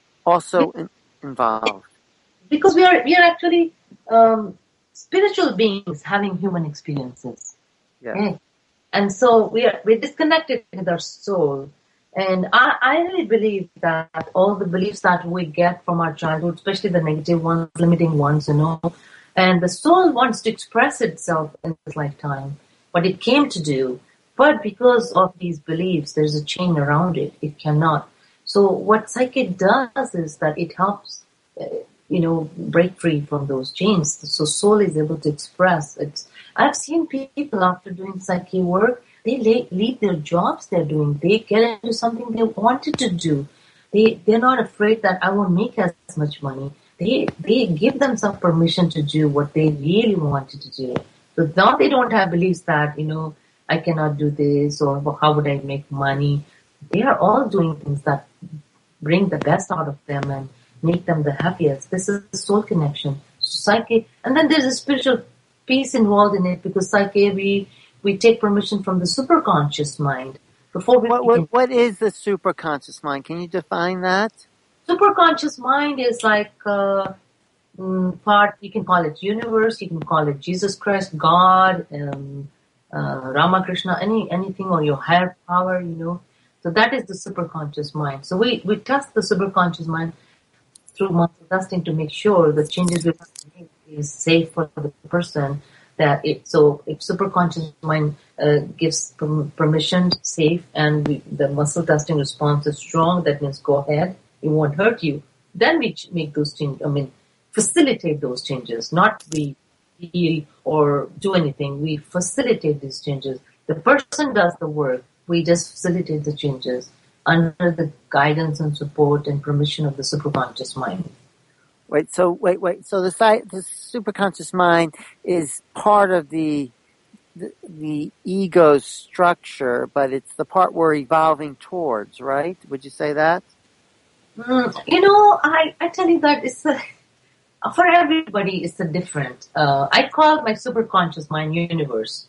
also in, involved. Because we are we are actually um, spiritual beings having human experiences. Yeah. Okay? And so we are we're disconnected with our soul. And I, I really believe that all the beliefs that we get from our childhood, especially the negative ones, limiting ones, you know, and the soul wants to express itself in this lifetime, what it came to do. But because of these beliefs, there's a chain around it. It cannot. So what Psychic does is that it helps, uh, you know, break free from those chains. So soul is able to express it. I've seen people after doing Psychic work, they leave their jobs they're doing. They get into something they wanted to do. They, they're not afraid that I won't make as much money. They, they give themselves permission to do what they really wanted to do. So now they don't have beliefs that, you know, I cannot do this or how would I make money. They are all doing things that bring the best out of them and make them the happiest. This is a soul connection. Psyche, and then there's a spiritual piece involved in it because Psyche, we, we take permission from the superconscious mind. Before we what, what, what is the superconscious mind? Can you define that? Superconscious mind is like uh, mm, part, you can call it universe, you can call it Jesus Christ, God, um, uh, Ramakrishna, any anything, or your higher power, you know. So that is the superconscious mind. So we, we test the superconscious mind through muscle testing to make sure the changes we make is safe for the person. That it, so if superconscious mind uh, gives perm- permission, safe, and we, the muscle testing response is strong, that means go ahead, it won't hurt you. Then we ch- make those changes, I mean, facilitate those changes, not we heal or do anything. We facilitate these changes. The person does the work. We just facilitate the changes under the guidance and support and permission of the superconscious mind. Wait, so wait, wait. So the the superconscious mind is part of the, the the ego's structure, but it's the part we're evolving towards, right? Would you say that? Mm, you know, I, I tell you that it's a, for everybody, it's a different. Uh, I call my superconscious mind universe.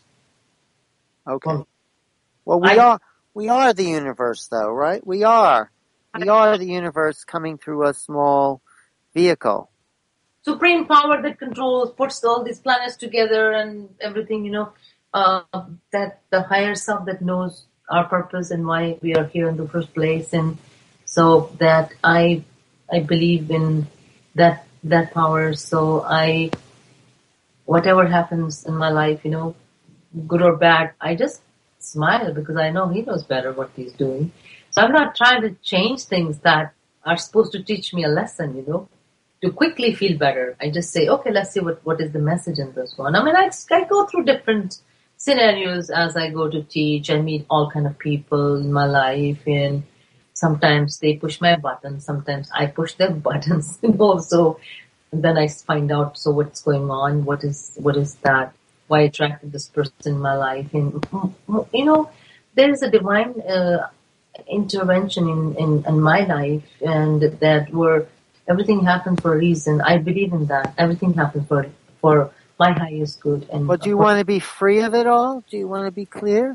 Okay. Well, we I, are we are the universe, though, right? We are we are the universe coming through a small vehicle. Supreme power that controls, puts all these planets together and everything, you know, uh, that the higher self that knows our purpose and why we are here in the first place. And so that I, I believe in that, that power. So I, whatever happens in my life, you know, good or bad, I just smile because I know he knows better what he's doing. So I'm not trying to change things that are supposed to teach me a lesson, you know, to quickly feel better. I just say, okay, let's see what, what is the message in this one. I mean, I, I go through different scenarios as I go to teach. I meet all kind of people in my life, and sometimes they push my buttons. Sometimes I push their buttons, you know, so then I find out, so what's going on? What is, what is that? Why I attracted this person in my life? And, you know, there is a divine, uh, intervention in, in, in my life, and that where everything happens for a reason. I believe in that. Everything happens for for my highest good. And but do you want to be free of it all? Do you want to be clear?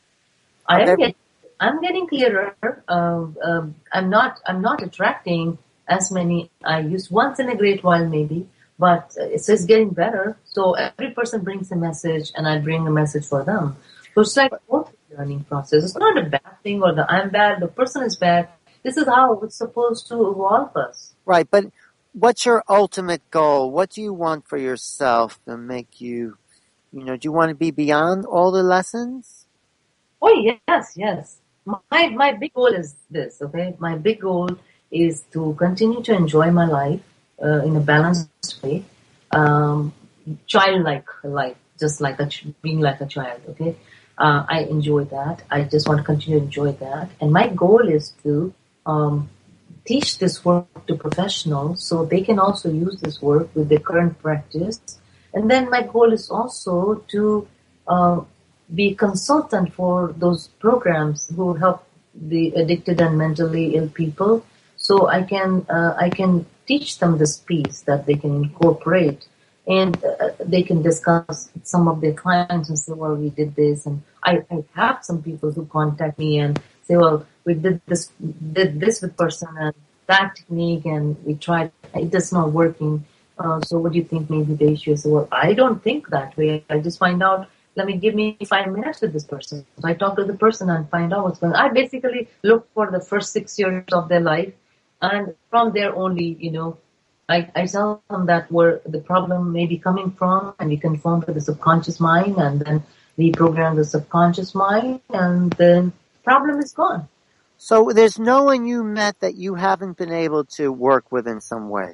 I am getting, I'm getting clearer. Uh, um, I'm not I'm not attracting as many I used once in a great while maybe, but it's, it's getting better. So every person brings a message, and I bring a message for them. So it's like both learning process. It's not a bad thing, or the I'm bad, the person is bad. This is how it's supposed to evolve us. Right, but what's your ultimate goal? What do you want for yourself to make you, you know, do you want to be beyond all the lessons? Oh, yes, yes. My my big goal is this, okay? My big goal is to continue to enjoy my life uh, in a balanced way, um, childlike life. just like a ch- being like a child. Okay, uh, I enjoy that. I just want to continue to enjoy that, and my goal is to um, teach this work to professionals so they can also use this work with their current practice. And then my goal is also to uh, be consultant for those programs who help the addicted and mentally ill people. So I can uh, I can teach them this piece that they can incorporate, and uh, they can discuss with some of their clients and say, well, we did this, and I, I have some people who contact me and say, well, we did this did this with person and that technique, and we tried, it is not working. Uh, so what do you think maybe the issue is? Well, I don't think that way. I just find out, let me give me five minutes with this person. So I talk to the person and find out what's going on. I basically look for the first six years of their life, and from there only, you know, I, I tell them that where the problem may be coming from, and we confirm to the subconscious mind, and then we program the subconscious mind, and then problem is gone. So there's no one you met that you haven't been able to work with in some way?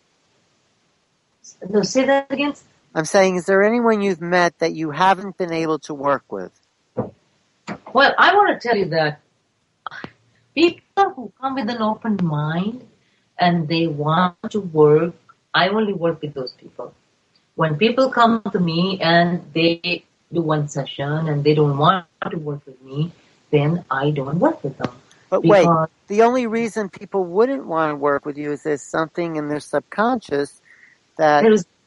No, say that again. I'm saying, is there anyone you've met that you haven't been able to work with? Well, I want to tell you that people who come with an open mind and they want to work, I only work with those people. When people come to me and they do one session and they don't want to work with me, then I don't work with them. But wait, the only reason people wouldn't want to work with you is there's something in their subconscious that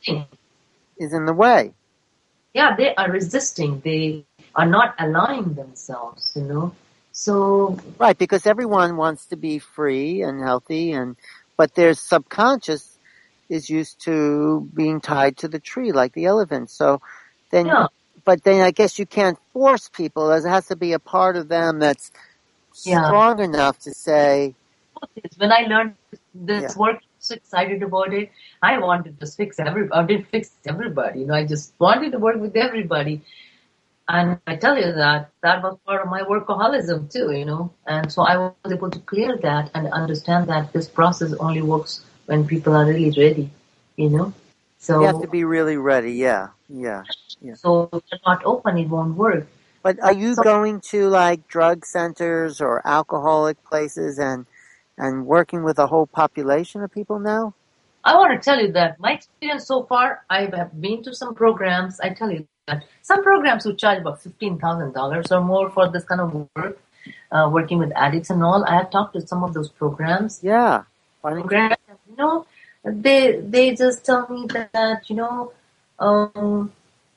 is in the way. Yeah, they are resisting. They are not allowing themselves, you know. So right, because everyone wants to be free and healthy, and but their subconscious is used to being tied to the tree like the elephant. So then, yeah. But then I guess you can't force people. There has to be a part of them that's yeah. strong enough to say. When I learned this yeah. work, I was so excited about it. I wanted to fix everybody. I didn't fix everybody. You know, I just wanted to work with everybody. And I tell you that that was part of my workaholism too, you know. And so I was able to clear that and understand that this process only works when people are really ready, you know. So you have to be really ready. Yeah, yeah, yeah. So if you're not open, it won't work. But are you so, going to like drug centers or alcoholic places and and working with a whole population of people now? I want to tell you that my experience so far, I have been to some programs. I tell you that some programs would charge about fifteen thousand dollars or more for this kind of work, uh, working with addicts and all. I have talked to some of those programs. Yeah. Programs, you know, they they just tell me that, you know, um,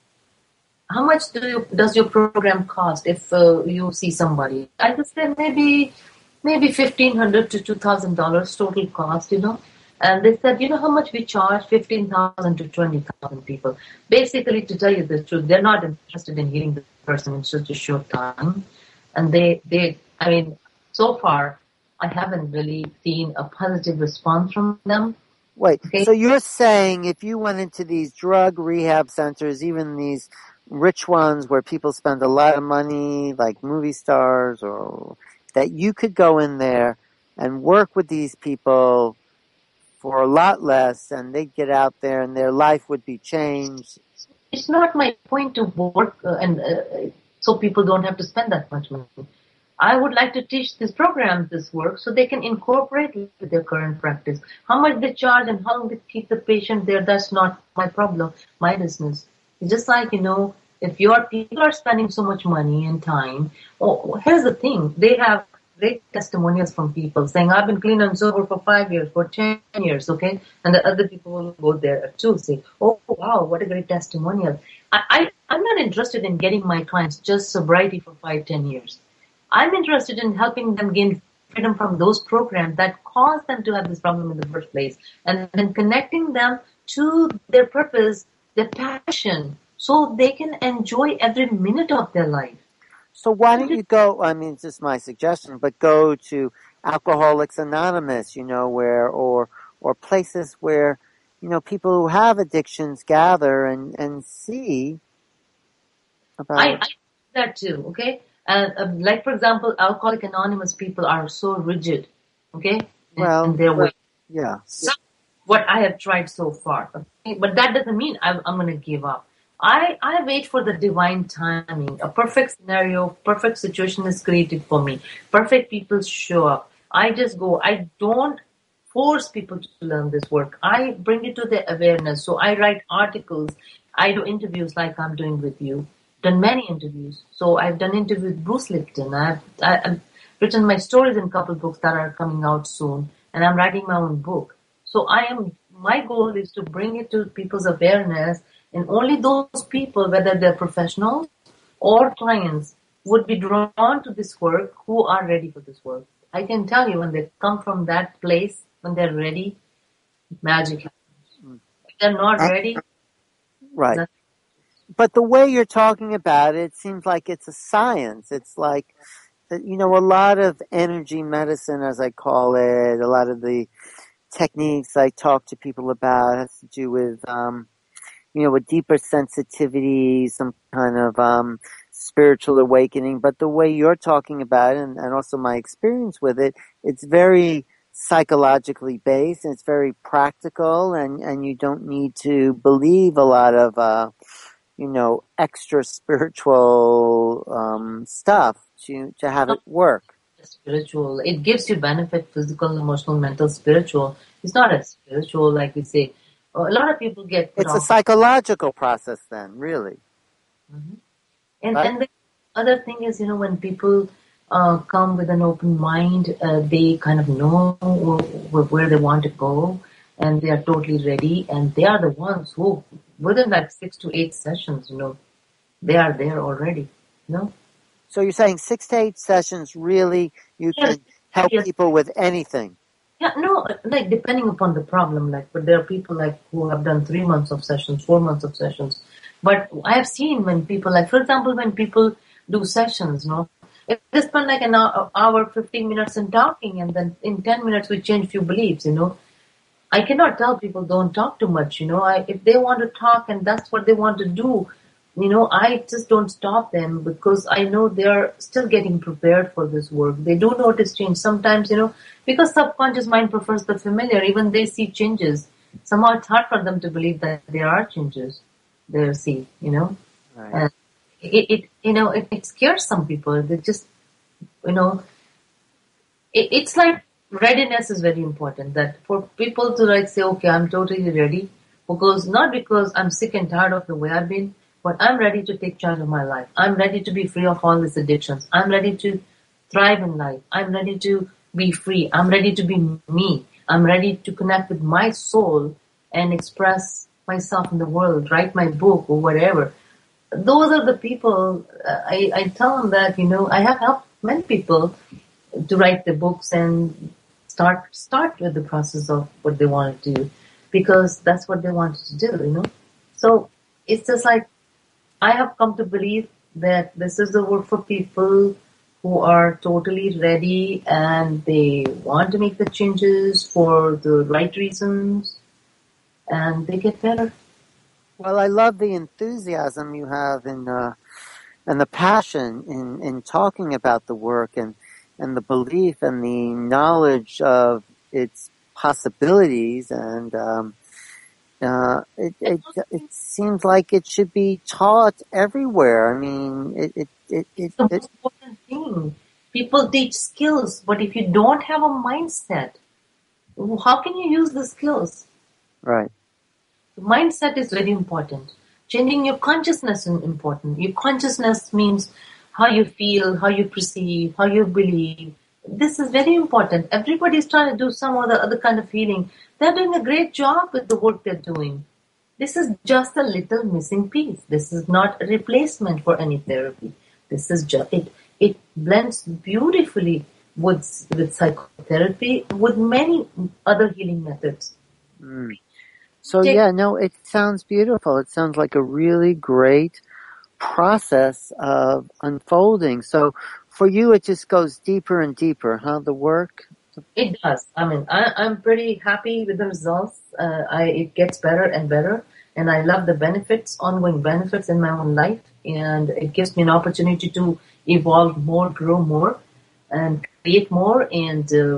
how much do you, does your program cost if uh, you see somebody? I just say maybe maybe fifteen hundred to two thousand dollars total cost, you know. And they said, you know how much we charge? fifteen thousand to twenty thousand people. Basically, to tell you the truth, they're not interested in hearing the person in such a short time. And they, they, I mean, so far, I haven't really seen a positive response from them. Wait, okay. So you're saying if you went into these drug rehab centers, even these rich ones where people spend a lot of money, like movie stars, or that you could go in there and work with these people for a lot less, and they'd get out there and their life would be changed. It's not my point to work uh, and uh, so people don't have to spend that much money. I would like to teach this program this work so they can incorporate it with their current practice. How much they charge and how long they keep the patient there, that's not my problem, my business. It's just like, you know, if your people are spending so much money and time, oh, here's the thing, they have great testimonials from people saying, I've been clean and sober for five years, for ten years, okay? And the other people will go there too, say, oh, wow, what a great testimonial. I, I, I'm not interested in getting my clients just sobriety for five, ten years. I'm interested in helping them gain freedom from those programs that caused them to have this problem in the first place, and then connecting them to their purpose, their passion, so they can enjoy every minute of their life. So why don't you go, I mean, it's just my suggestion, but go to Alcoholics Anonymous, you know, where, or, or places where, you know, people who have addictions gather and, and see about I, I do that too, okay? And uh, like, for example, Alcoholic Anonymous people are so rigid, okay? Well, in their way. Yeah. So what I have tried so far, okay? But that doesn't mean I'm, I'm going to give up. I, I wait for the divine timing. A perfect scenario, perfect situation is created for me. Perfect people show up. I just go. I don't force people to learn this work. I bring it to their awareness. So I write articles. I do interviews like I'm doing with you. Done many interviews. So I've done interviews with Bruce Lipton. I've, I, I've written my stories in a couple books that are coming out soon. And I'm writing my own book. So I am, my goal is to bring it to people's awareness, and only those people, whether they're professionals or clients, would be drawn to this work who are ready for this work. I can tell you when they come from that place, when they're ready, magic happens. If they're not Uh, ready, right. nothing. But the way you're talking about it, it seems like it's a science. It's like, you know, a lot of energy medicine, as I call it, a lot of the techniques I talk to people about has to do with, um, you know, a deeper sensitivity, some kind of um, spiritual awakening. But the way you're talking about it, and, and also my experience with it, it's very psychologically based, and it's very practical, and, and you don't need to believe a lot of, uh, you know, extra spiritual um, stuff to, to have it work. Spiritual. It gives you benefit, physical, emotional, mental, spiritual. It's not as spiritual, like we say. A lot of people get put It's a off. psychological process then, really. Mhm. And Right? and the other thing is, you know, when people uh, come with an open mind, uh, they kind of know wh- where they want to go, and they are totally ready. And they are the ones who, within like six to eight sessions, you know, they are there already. You know. So you're saying six to eight sessions, really, you Yes. can help Yes. people with anything. Yeah, no, like depending upon the problem, like, but there are people like who have done three months of sessions, four months of sessions. But I have seen when people, like, for example, when people do sessions, no, if they spend like an hour, hour, fifteen minutes in talking, and then in ten minutes we change few beliefs, you know. I cannot tell people don't talk too much, you know. I, if they want to talk and that's what they want to do, you know, I just don't stop them because I know they're still getting prepared for this work. They do notice change sometimes, you know, because subconscious mind prefers the familiar. Even they see changes. Somehow it's hard for them to believe that there are changes they see, you know. Right. And it, it you know, it, it scares some people. They just, you know, it, it's like readiness is very important. That for people to like say, okay, I'm totally ready, because not because I'm sick and tired of the way I've been, but I'm ready to take charge of my life. I'm ready to be free of all these addictions. I'm ready to thrive in life. I'm ready to be free. I'm ready to be me. I'm ready to connect with my soul and express myself in the world, write my book or whatever. Those are the people, uh, I, I tell them that, you know, I have helped many people to write the books and start start with the process of what they want to do, because that's what they wanted to do, you know. So it's just like I have come to believe that this is the work for people who are totally ready and they want to make the changes for the right reasons, and they get better. Well, I love the enthusiasm you have in uh, and the passion in, in talking about the work, and and the belief and the knowledge of its possibilities, and um, uh, it, it it seems like it should be taught everywhere. I mean, it it it, it, The it most important thing, people teach skills, but if you don't have a mindset, how can you use the skills? right. Mindset is very important. Changing your consciousness is important. Your consciousness means how you feel, how you perceive, how you believe. This is very important. Everybody is trying to do some other other kind of feeling. They're doing a great job with the work they're doing. This is just a little missing piece. This is not a replacement for any therapy. This is just it. It blends beautifully with with psychotherapy, with many other healing methods. Mm. So Take yeah, no, it sounds beautiful. It sounds like a really great process of unfolding. So for you, it just goes deeper and deeper, huh? The work. It does. I mean, I, I'm pretty happy with the results. Uh, I it gets better and better, and I love the benefits, ongoing benefits in my own life, and it gives me an opportunity to evolve more, grow more, and create more, and uh,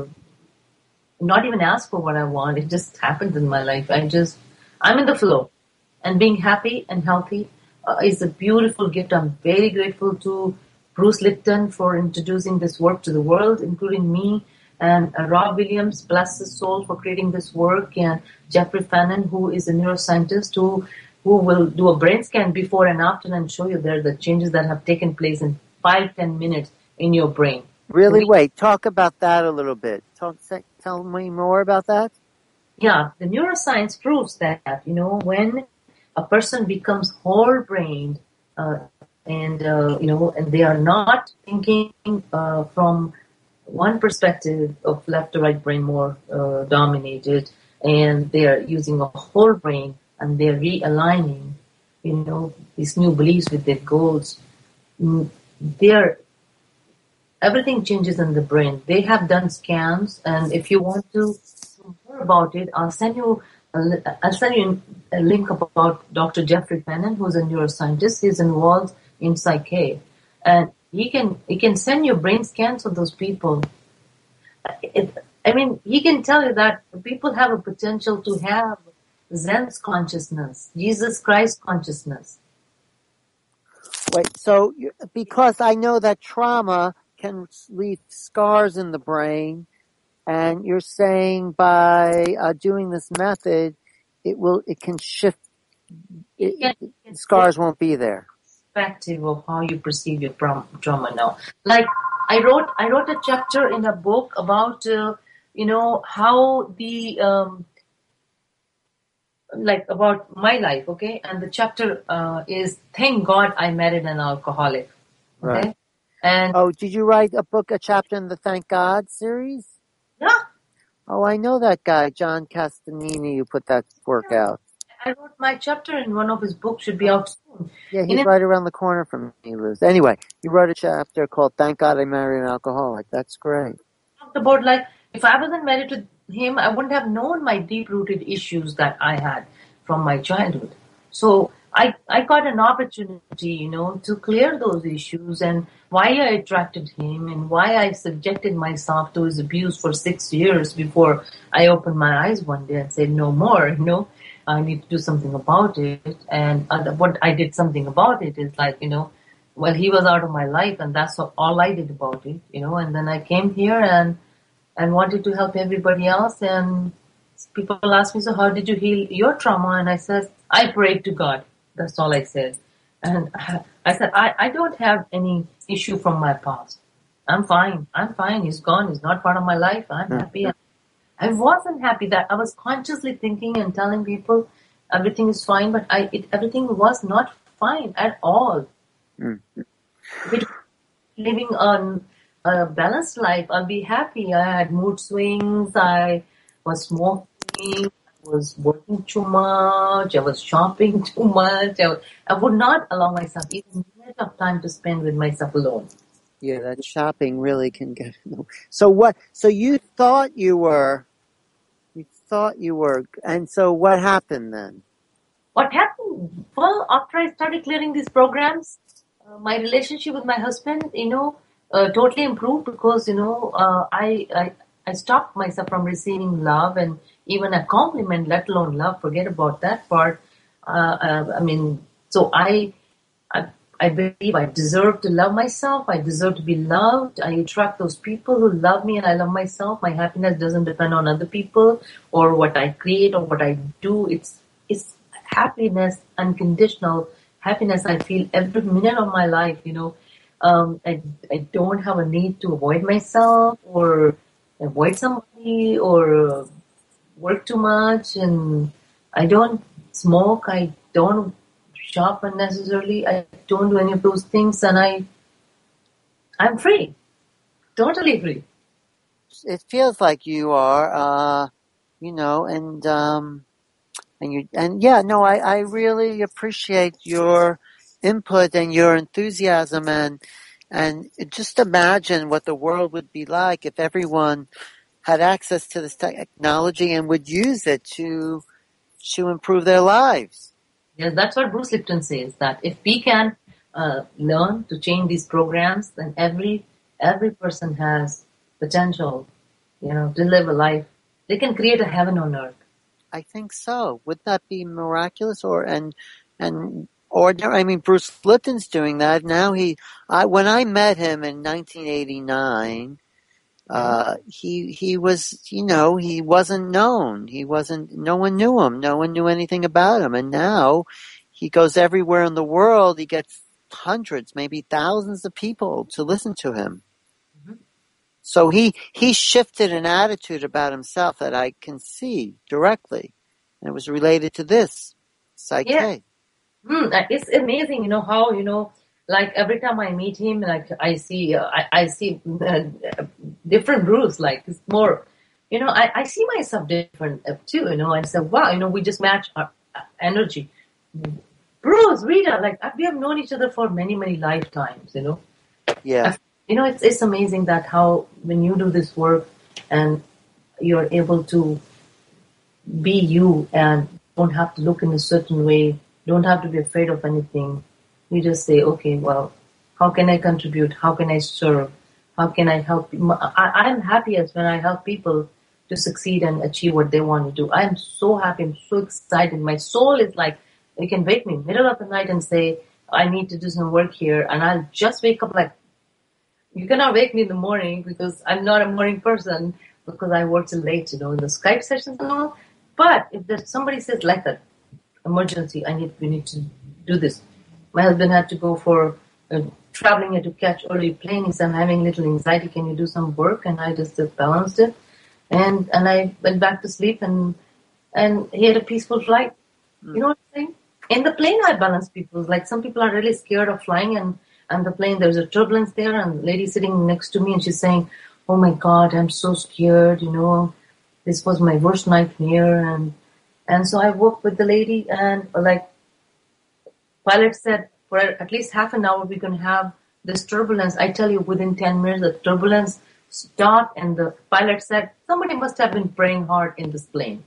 not even ask for what I want. It just happens in my life. I just, I'm in the flow, and being happy and healthy. uh, is a beautiful gift. I'm very grateful to Bruce Lipton for introducing this work to the world, including me, and uh, Rob Williams, bless his soul, for creating this work, and Jeffrey Fannin, who is a neuroscientist who who will do a brain scan before and after and show you there the changes that have taken place in five, ten minutes in your brain. Really? Wait, talk about that a little bit. Talk, say, tell me more about that. Yeah, the neuroscience proves that, you know, when a person becomes whole-brained, uh, and, uh, you know, and they are not thinking uh, from one perspective of left to right brain more uh, dominated, and they are using a whole brain, and they're realigning, you know, these new beliefs with their goals. They're Everything changes in the brain. They have done scans, and if you want to know more about it, I'll send you a, I'll send you a link about Doctor Jeffrey Fannin, who's a neuroscientist. He's involved in psyche, and he can he can send you brain scans of those people. It, I mean, he can tell you that people have a potential to have Zen's consciousness, Jesus Christ consciousness. Wait, so you- because I know that trauma can leave scars in the brain, and you're saying by uh, doing this method, it will it can shift. It, It can, it can scars won't be there. Perspective of how you perceive your trauma now. Like I wrote, I wrote a chapter in a book about, uh, you know, how the, um, like about my life, okay? And the chapter uh, is "Thank God I Married an Alcoholic." Okay, Right. and Oh, did you write a book, a chapter in the Thank God series? yeah, Oh, I know that guy, John Castanini, who put that work out. I wrote my chapter in one of his books. Should be out soon. Yeah, In he's it, right around the corner from me, Liz. Anyway, you wrote a chapter called Thank God I Married an Alcoholic. That's great. talked about like if I wasn't married to him, I wouldn't have known my deep-rooted issues that I had from my childhood. So I I got an opportunity, you know, to clear those issues and why I attracted him and why I subjected myself to his abuse for six years before I opened my eyes one day and said no more, you know. I need to do something about it. And uh, what I did something about it is like, you know, well, he was out of my life, and that's all I did about it, you know. And then I came here and and wanted to help everybody else. And people ask me, so how did you heal your trauma? And I said, I prayed to God. That's all I said. And I said, I, I don't have any issue from my past. I'm fine. I'm fine. He's gone. He's not part of my life. I'm happy. I wasn't happy that I was consciously thinking and telling people everything is fine, but I it, everything was not fine at all. Mm-hmm. With living on a balanced life, I'll be happy. I had mood swings. I was smoking. I was working too much. I was shopping too much. I, I would not allow myself even a minute of time to spend with myself alone. Yeah, that shopping really can get. So what? So you thought you were, you thought you were, and so what happened then? What happened? Well, after I started clearing these programs, uh, my relationship with my husband, you know, uh, totally improved because, you know, uh, I, I I stopped myself from receiving love and even a compliment, let alone love. Forget about that part. Uh, uh, I mean, so I, I I believe I deserve to love myself. I deserve to be loved. I attract those people who love me, and I love myself. My happiness doesn't depend on other people or what I create or what I do. It's it's happiness, unconditional happiness. I feel every minute of my life. You know, um, I I don't have a need to avoid myself or avoid somebody or work too much, and I don't smoke. I don't shop unnecessarily. I don't do any of those things, and I, I'm free, totally free. It feels like you are, uh, you know, and um, and you and yeah, no, I, I really appreciate your input and your enthusiasm, and and just imagine what the world would be like if everyone had access to this technology and would use it to to improve their lives. Yes, that's what Bruce Lipton says, that if we can uh, learn to change these programs, then every every person has potential, you know, to live a life. They can create a heaven on earth. I think so. Would that be miraculous? Or and and ordinary. I mean, Bruce Lipton's doing that now. He, I when I met him in nineteen eighty-nine, uh, he he was, you know, he wasn't known. He wasn't. No one knew him. No one knew anything about him. And now, he goes everywhere in the world. He gets hundreds, maybe thousands of people to listen to him. Mm-hmm. So he he shifted an attitude about himself that I can see directly, and it was related to this Psyche. Yeah. Mm, uh, it's amazing, you know, how, you know, like every time I meet him, like I see, uh, I, I see uh, different Bruce, like it's more, you know, I, I see myself different uh, too, you know, and say, wow, you know, we just match our uh, energy. Bruce, Rita, like we have known each other for many, many lifetimes, you know. Yeah. I, you know, it's it's amazing that how when you do this work and you're able to be you and don't have to look in a certain way, don't have to be afraid of anything. You just say, okay, well, how can I contribute? How can I serve? How can I help? I, I'm happiest when I help people to succeed and achieve what they want to do. I'm so happy. I'm so excited. My soul is like, you can wake me middle of the night and say, I need to do some work here. And I'll just wake up like, you cannot wake me in the morning because I'm not a morning person because I work till late, you know, in the Skype sessions and all. But if there's somebody says like an emergency, I need, we need to do this. My husband had to go for uh, traveling here to catch early plane. He said, I'm having a little anxiety. Can you do some work? And I just uh, balanced it. And and I went back to sleep and and he had a peaceful flight. Mm. You know what I'm saying? In the plane, I balance people. Like some people are really scared of flying and, and the plane, there's a turbulence there and the lady sitting next to me and she's saying, oh my God, I'm so scared, you know. This was my worst nightmare. And and so I worked with the lady and like pilot said, for at least half an hour, we're going to have this turbulence. I tell you, within ten minutes, the turbulence stopped and the pilot said, somebody must have been praying hard in this plane.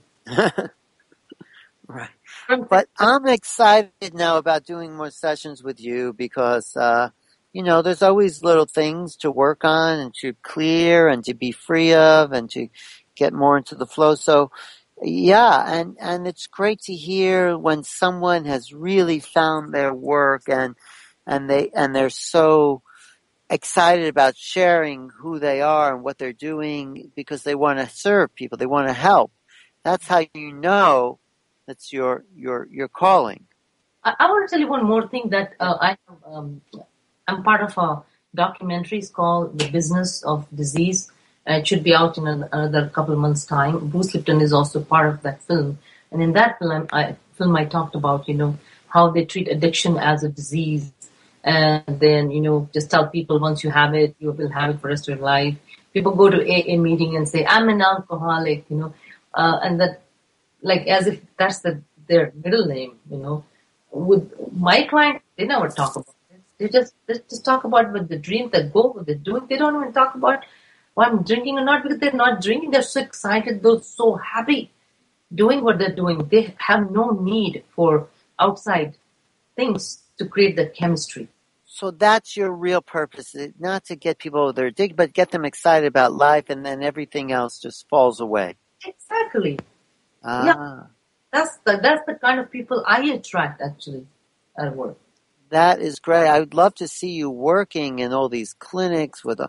Right. But I'm excited now about doing more sessions with you because, uh, you know, there's always little things to work on and to clear and to be free of and to get more into the flow. So, yeah, and, and it's great to hear when someone has really found their work and, and they, and they're so excited about sharing who they are and what they're doing because they want to serve people. They want to help. That's how you know that's your, your, your calling. I, I want to tell you one more thing that, uh, I, um, I'm part of a documentary. It's called The Business of Disease. Uh, it should be out in another couple of months' time. Bruce Lipton is also part of that film. And in that film, I, film I talked about, you know, how they treat addiction as a disease. And then, you know, just tell people once you have it, you will have it for the rest of your life. People go to A A meeting and say, I'm an alcoholic, you know, uh, and that, like, as if that's the, their middle name, you know. With my client, they never talk about it. They just, they just talk about what the dreams that go, what they're doing. They don't even talk about why I'm drinking or not because they're not drinking. They're so excited. They're so happy doing what they're doing. They have no need for outside things to create the chemistry. So that's your real purpose, not to get people their addicted, but get them excited about life, and then everything else just falls away. Exactly. Ah. Yeah. That's the that's the kind of people I attract actually at work. That is great. I would love to see you working in all these clinics with A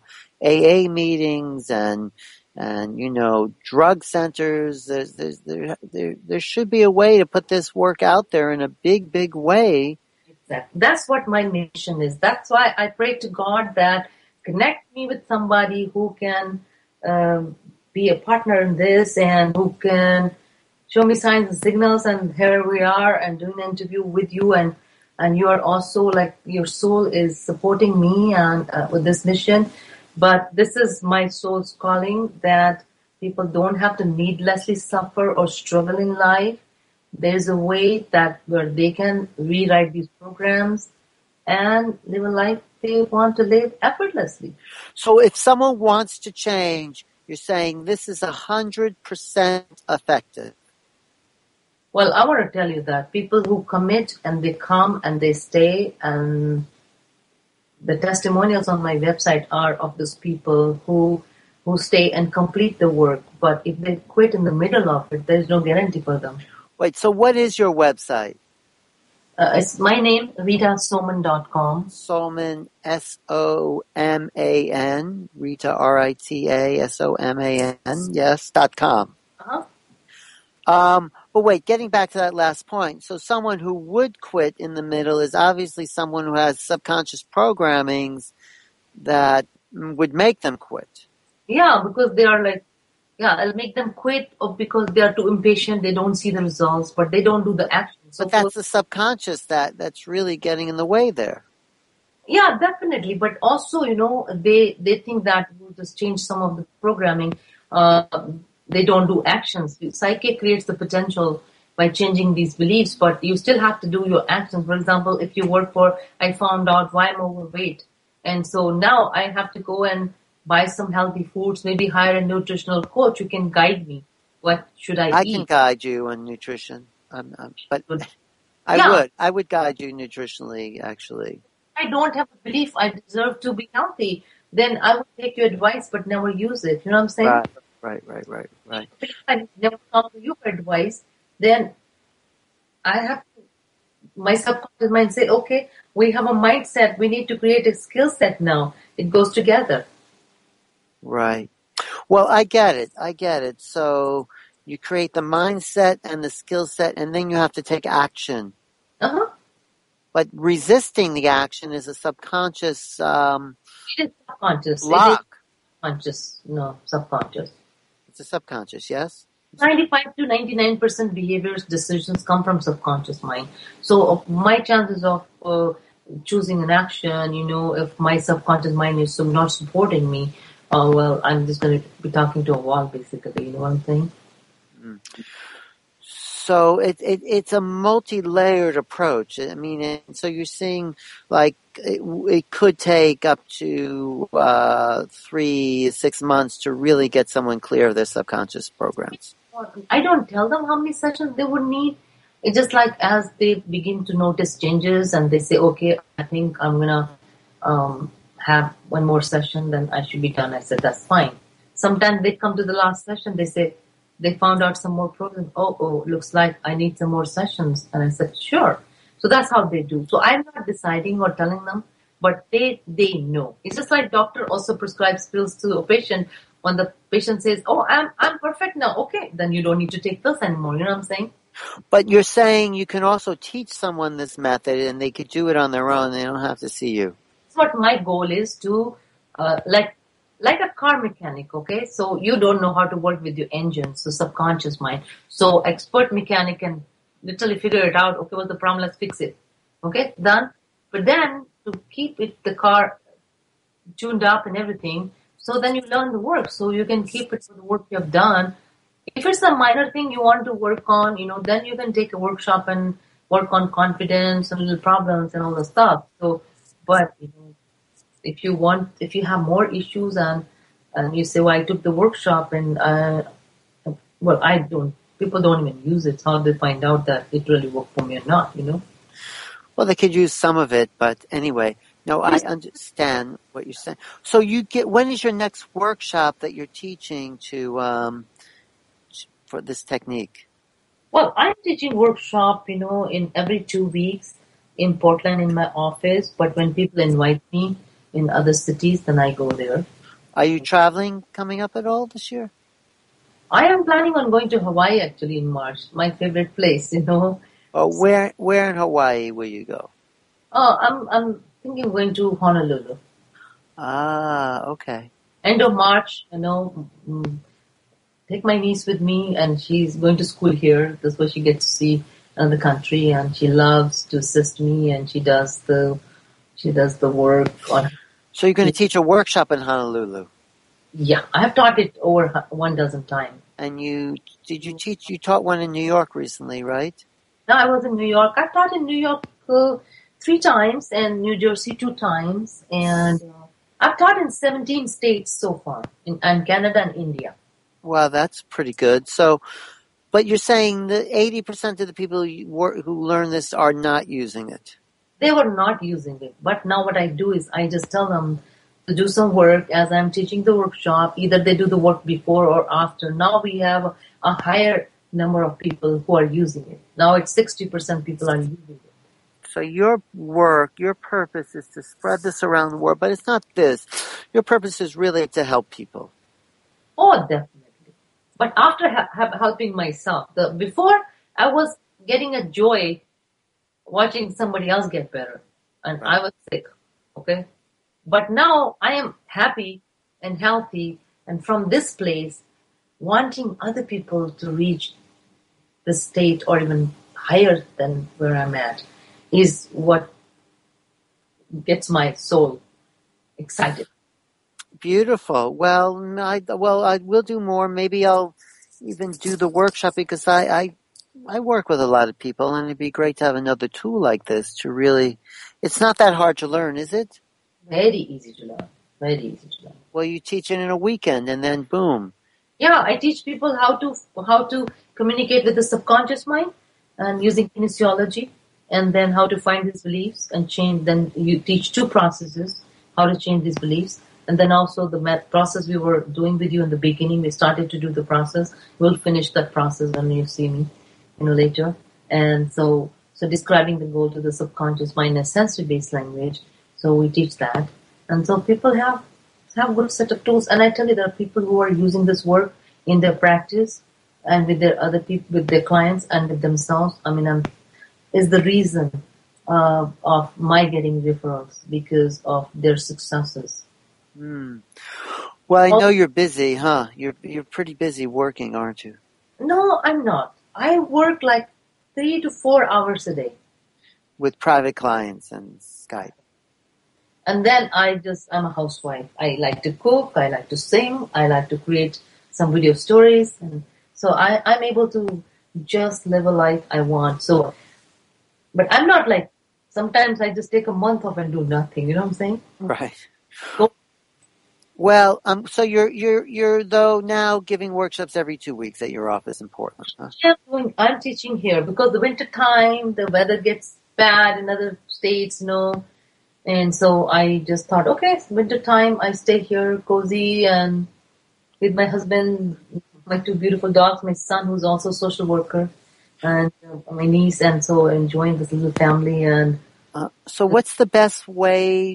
A meetings and and you know drug centers. There's, there's, there there there should be a way to put this work out there in a big big way. Exactly. That's what my mission is. That's why I pray to God that connect me with somebody who can um, be a partner in this and who can show me signs and signals. And here we are and doing an interview with you. And, and you are also like your soul is supporting me and uh, with this mission. But this is my soul's calling that people don't have to needlessly suffer or struggle in life. There's a way that where they can rewrite these programs and live a life they want to live effortlessly. So if someone wants to change, you're saying this is a hundred percent effective. Well, I want to tell you that people who commit and they come and they stay, and the testimonials on my website are of those people who who stay and complete the work. But if they quit in the middle of it, there's no guarantee for them. Wait, so what is your website? Uh, it's my name, rita soman dot com. Soman, S O M A N, Rita, R I T A, S O M A N, yes, dot com. Uh-huh. Um, but wait, getting back to that last point. So someone who would quit in the middle is obviously someone who has subconscious programmings that would make them quit. Yeah, because they are like, yeah, I'll make them quit or because they are too impatient, they don't see the results, but they don't do the action. So But that's the subconscious that, that's really getting in the way there. Yeah, definitely. But also, you know, they they think that we'll just change some of the programming. Uh, they don't do actions. Psyche creates the potential by changing these beliefs, but you still have to do your actions. For example, if you work for, I found out why I'm overweight. And so now I have to go and buy some healthy foods, maybe hire a nutritional coach who can guide me. What should I, I eat? can guide you on nutrition. I'm, I'm, but I Yeah. would. I would guide you nutritionally, actually. I don't have a belief I deserve to be healthy, then I would take your advice but never use it. You know what I'm saying? Right, right, right, right, right. If I never come to you for advice, then I have to, my subconscious mind say, okay, we have a mindset, we need to create a skill set now. It goes together. Right. Well, I get it. I get it. So you create the mindset and the skill set, and then you have to take action. Uh-huh. But resisting the action is a subconscious um, It is subconscious. block. It is conscious, no, subconscious. It's a subconscious, yes? ninety-five to ninety-nine percent behaviors, decisions come from subconscious mind. So uh, my chances of uh, choosing an action, you know, if my subconscious mind is so not supporting me, uh, well, I'm just going to be talking to a wall, basically. You know what I'm saying? Mm. So it, it it's a multi-layered approach. I mean, it, so you're seeing like it, it could take up to uh, three, six months to really get someone clear of their subconscious programs. I don't tell them how many sessions they would need. It's just like as they begin to notice changes and they say, okay, I think I'm going to um, have one more session, then I should be done. I said, that's fine. Sometimes they come to the last session, they say, they found out some more problems. Oh, oh, looks like I need some more sessions. And I said, sure. So that's how they do. So I'm not deciding or telling them, but they they know. It's just like doctor also prescribes pills to a patient. When the patient says, oh, I'm I'm perfect now. Okay, then you don't need to take pills anymore. You know what I'm saying? But you're saying you can also teach someone this method and they could do it on their own. They don't have to see you. That's what my goal is to, uh, like, like a car mechanic, okay? So you don't know how to work with your engine, so subconscious mind. So expert mechanic can literally figure it out. Okay, what's the problem? Let's fix it. Okay, done. But then to keep it, the car tuned up and everything, so then you learn the work. So you can keep it for the work you have done. If it's a minor thing you want to work on, you know, then you can take a workshop and work on confidence and little problems and all the stuff. So, but, you know, if you want, if you have more issues and, and you say, well, I took the workshop and, uh, well, I don't, people don't even use it. It's how they find out that it really worked for me or not, you know? Well, they could use some of it, but anyway, no, I understand what you're saying. So you get, when is your next workshop that you're teaching to, um, for this technique? Well, I'm teaching workshop, you know, in every two weeks in Portland in my office, but when people invite me in other cities, then I go there. Are you traveling coming up at all this year? I am planning on going to Hawaii actually in March, my favorite place, you know. Oh, where where in Hawaii will you go? Oh, I'm I'm thinking of going to Honolulu. Ah, okay. End of March, you know, mm, take my niece with me, and she's going to school here. That's where she gets to see another country, and she loves to assist me, and she does the she does the work on. So you're going to teach a workshop in Honolulu? Yeah, I have taught it over one dozen times. And you did you teach? You taught one in New York recently, right? No, I was in New York. I've taught in New York uh, three times and New Jersey two times, and uh, I've taught in seventeen states so far, in, and Canada and India. Wow, that's pretty good. So, but you're saying that eighty percent of the people you wor- who learn this are not using it. They were not using it, but now what I do is I just tell them to do some work as I'm teaching the workshop. Either they do the work before or after. Now we have a higher number of people who are using it. Now it's sixty percent people are using it. So your work, your purpose is to spread this around the world, but it's not this. Your purpose is really to help people. Oh, definitely. But after ha- ha- helping myself, the before I was getting a joy watching somebody else get better, and Right. I was sick. Okay, but now I am happy and healthy, and from this place, wanting other people to reach the state or even higher than where I'm at is what gets my soul excited. Beautiful. Well, I well I will do more. Maybe I'll even do the workshop because I, I I work with a lot of people, and it'd be great to have another tool like this to really. It's not that hard to learn, is it? Very easy to learn. Very easy to learn. Well, you teach it in a weekend, and then boom. Yeah, I teach people how to how to communicate with the subconscious mind and using kinesiology, and then how to find these beliefs and change. Then you teach two processes: how to change these beliefs, and then also the met- process we were doing with you in the beginning. We started to do the process. We'll finish that process when you see me, you know, later. And so, so describing the goal to the subconscious mind in a sensory-based language. So we teach that, and so people have. have good set of tools, and I tell you, there are people who are using this work in their practice and with their other people, with their clients and with themselves. I mean, I'm, is the reason uh, of my getting referrals because of their successes. Hmm. Well, I know you're busy, huh? You're you're pretty busy working, aren't you? No, I'm not. I work like three to four hours a day. With private clients and Skype. And then I just, I'm a housewife. I like to cook, I like to sing, I like to create some video stories. And so I, I'm able to just live a life I want. So, but I'm not like, sometimes I just take a month off and do nothing. You know what I'm saying? Right. Go. Well, um, so you're you're you're though now giving workshops every two weeks at your office in Portland, huh? I'm, doing, I'm teaching here because the winter time, the weather gets bad in other states, you know. And so I just thought, okay, it's winter time. I stay here cozy and with my husband, my two beautiful dogs, my son who's also a social worker, and uh, my niece, and so enjoying this little family. And Uh, so what's the best way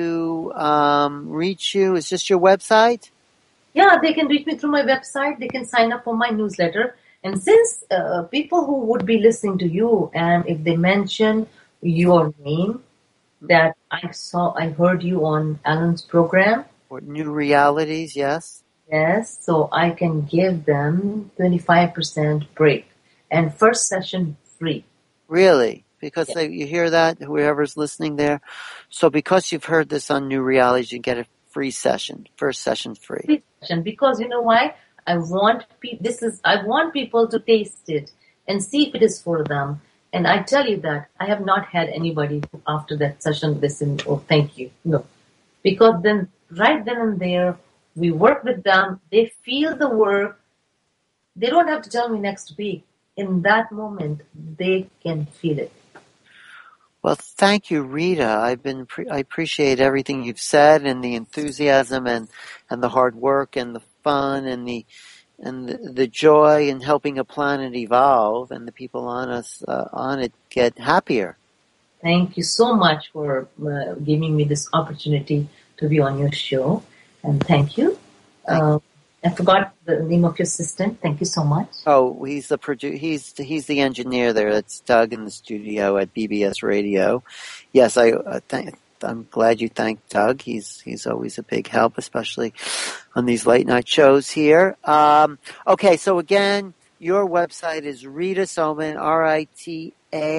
to um, reach you? Is this your website? yeah, they can reach me through my website. They can sign up for my newsletter. And since uh, people who would be listening to you, and if they mention your name, that I saw, I heard you on Alan's program. Or New Realities, yes. Yes, so I can give them twenty-five percent break and first session free. Really? Because Yeah. they, you hear that, whoever's listening there. So because you've heard this on New Realities, you get a free session. First session free. Free session because you know why? I want pe- this is I want people to taste it and see if it is for them. And I tell you that I have not had anybody after that session listen, oh, thank you. No. Because then, right then and there, we work with them. They feel the work. They don't have to tell me next week. In that moment, they can feel it. Well, thank you, Rita. I've been pre- I appreciate everything you've said and the enthusiasm and, and the hard work and the fun and the and the, the joy in helping a planet evolve and the people on us uh, on it get happier. Thank you so much for uh, giving me this opportunity to be on your show. And thank you. Thank Uh, I forgot the name of your assistant. Thank you so much. Oh, he's the produ- he's he's the engineer there. That's Doug in the studio at B B S Radio. Yes, I uh, th- I'm glad you thanked Doug. He's he's always a big help, especially on these late night shows here. Um, okay, so again, your website is Rita Soman, R I T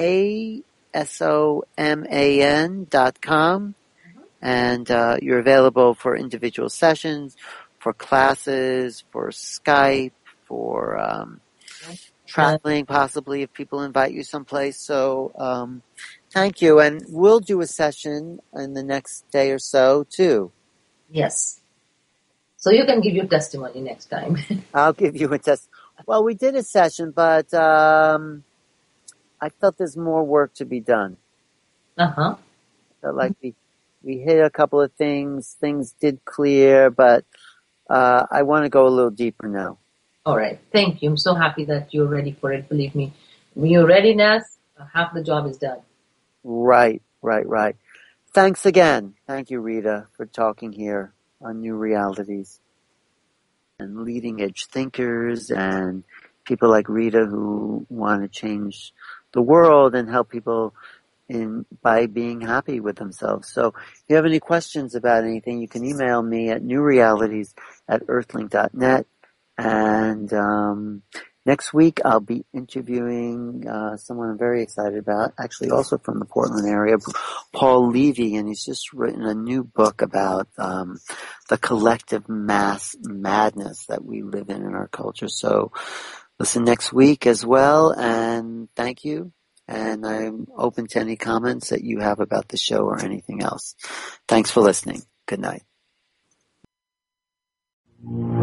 A S O M A N dot com, and uh, you're available for individual sessions, for classes, for Skype, for um, traveling, possibly if people invite you someplace. So um, thank you, and we'll do a session in the next day or so too. Yes. So you can give your testimony next time. I'll give you a test. Well, we did a session, but um, I felt there's more work to be done. Uh-huh. I felt like we we hit a couple of things. Things did clear, but uh, I want to go a little deeper now. All right. Thank you. I'm so happy that you're ready for it. Believe me, when you're ready, Nas, half the job is done. Right, right, right. Thanks again. Thank you, Rita, for talking here on New Realities and leading edge thinkers and people like Rita who want to change the world and help people in by being happy with themselves. So if you have any questions about anything, you can email me at newrealities at earthlink dot net. And um, next week I'll be interviewing uh, someone I'm very excited about, actually also from the Portland area, Paul Levy, and he's just written a new book about um, the collective mass madness that we live in in our culture. So listen next week as well, and thank you. And I'm open to any comments that you have about the show or anything else. Thanks for listening. Good night.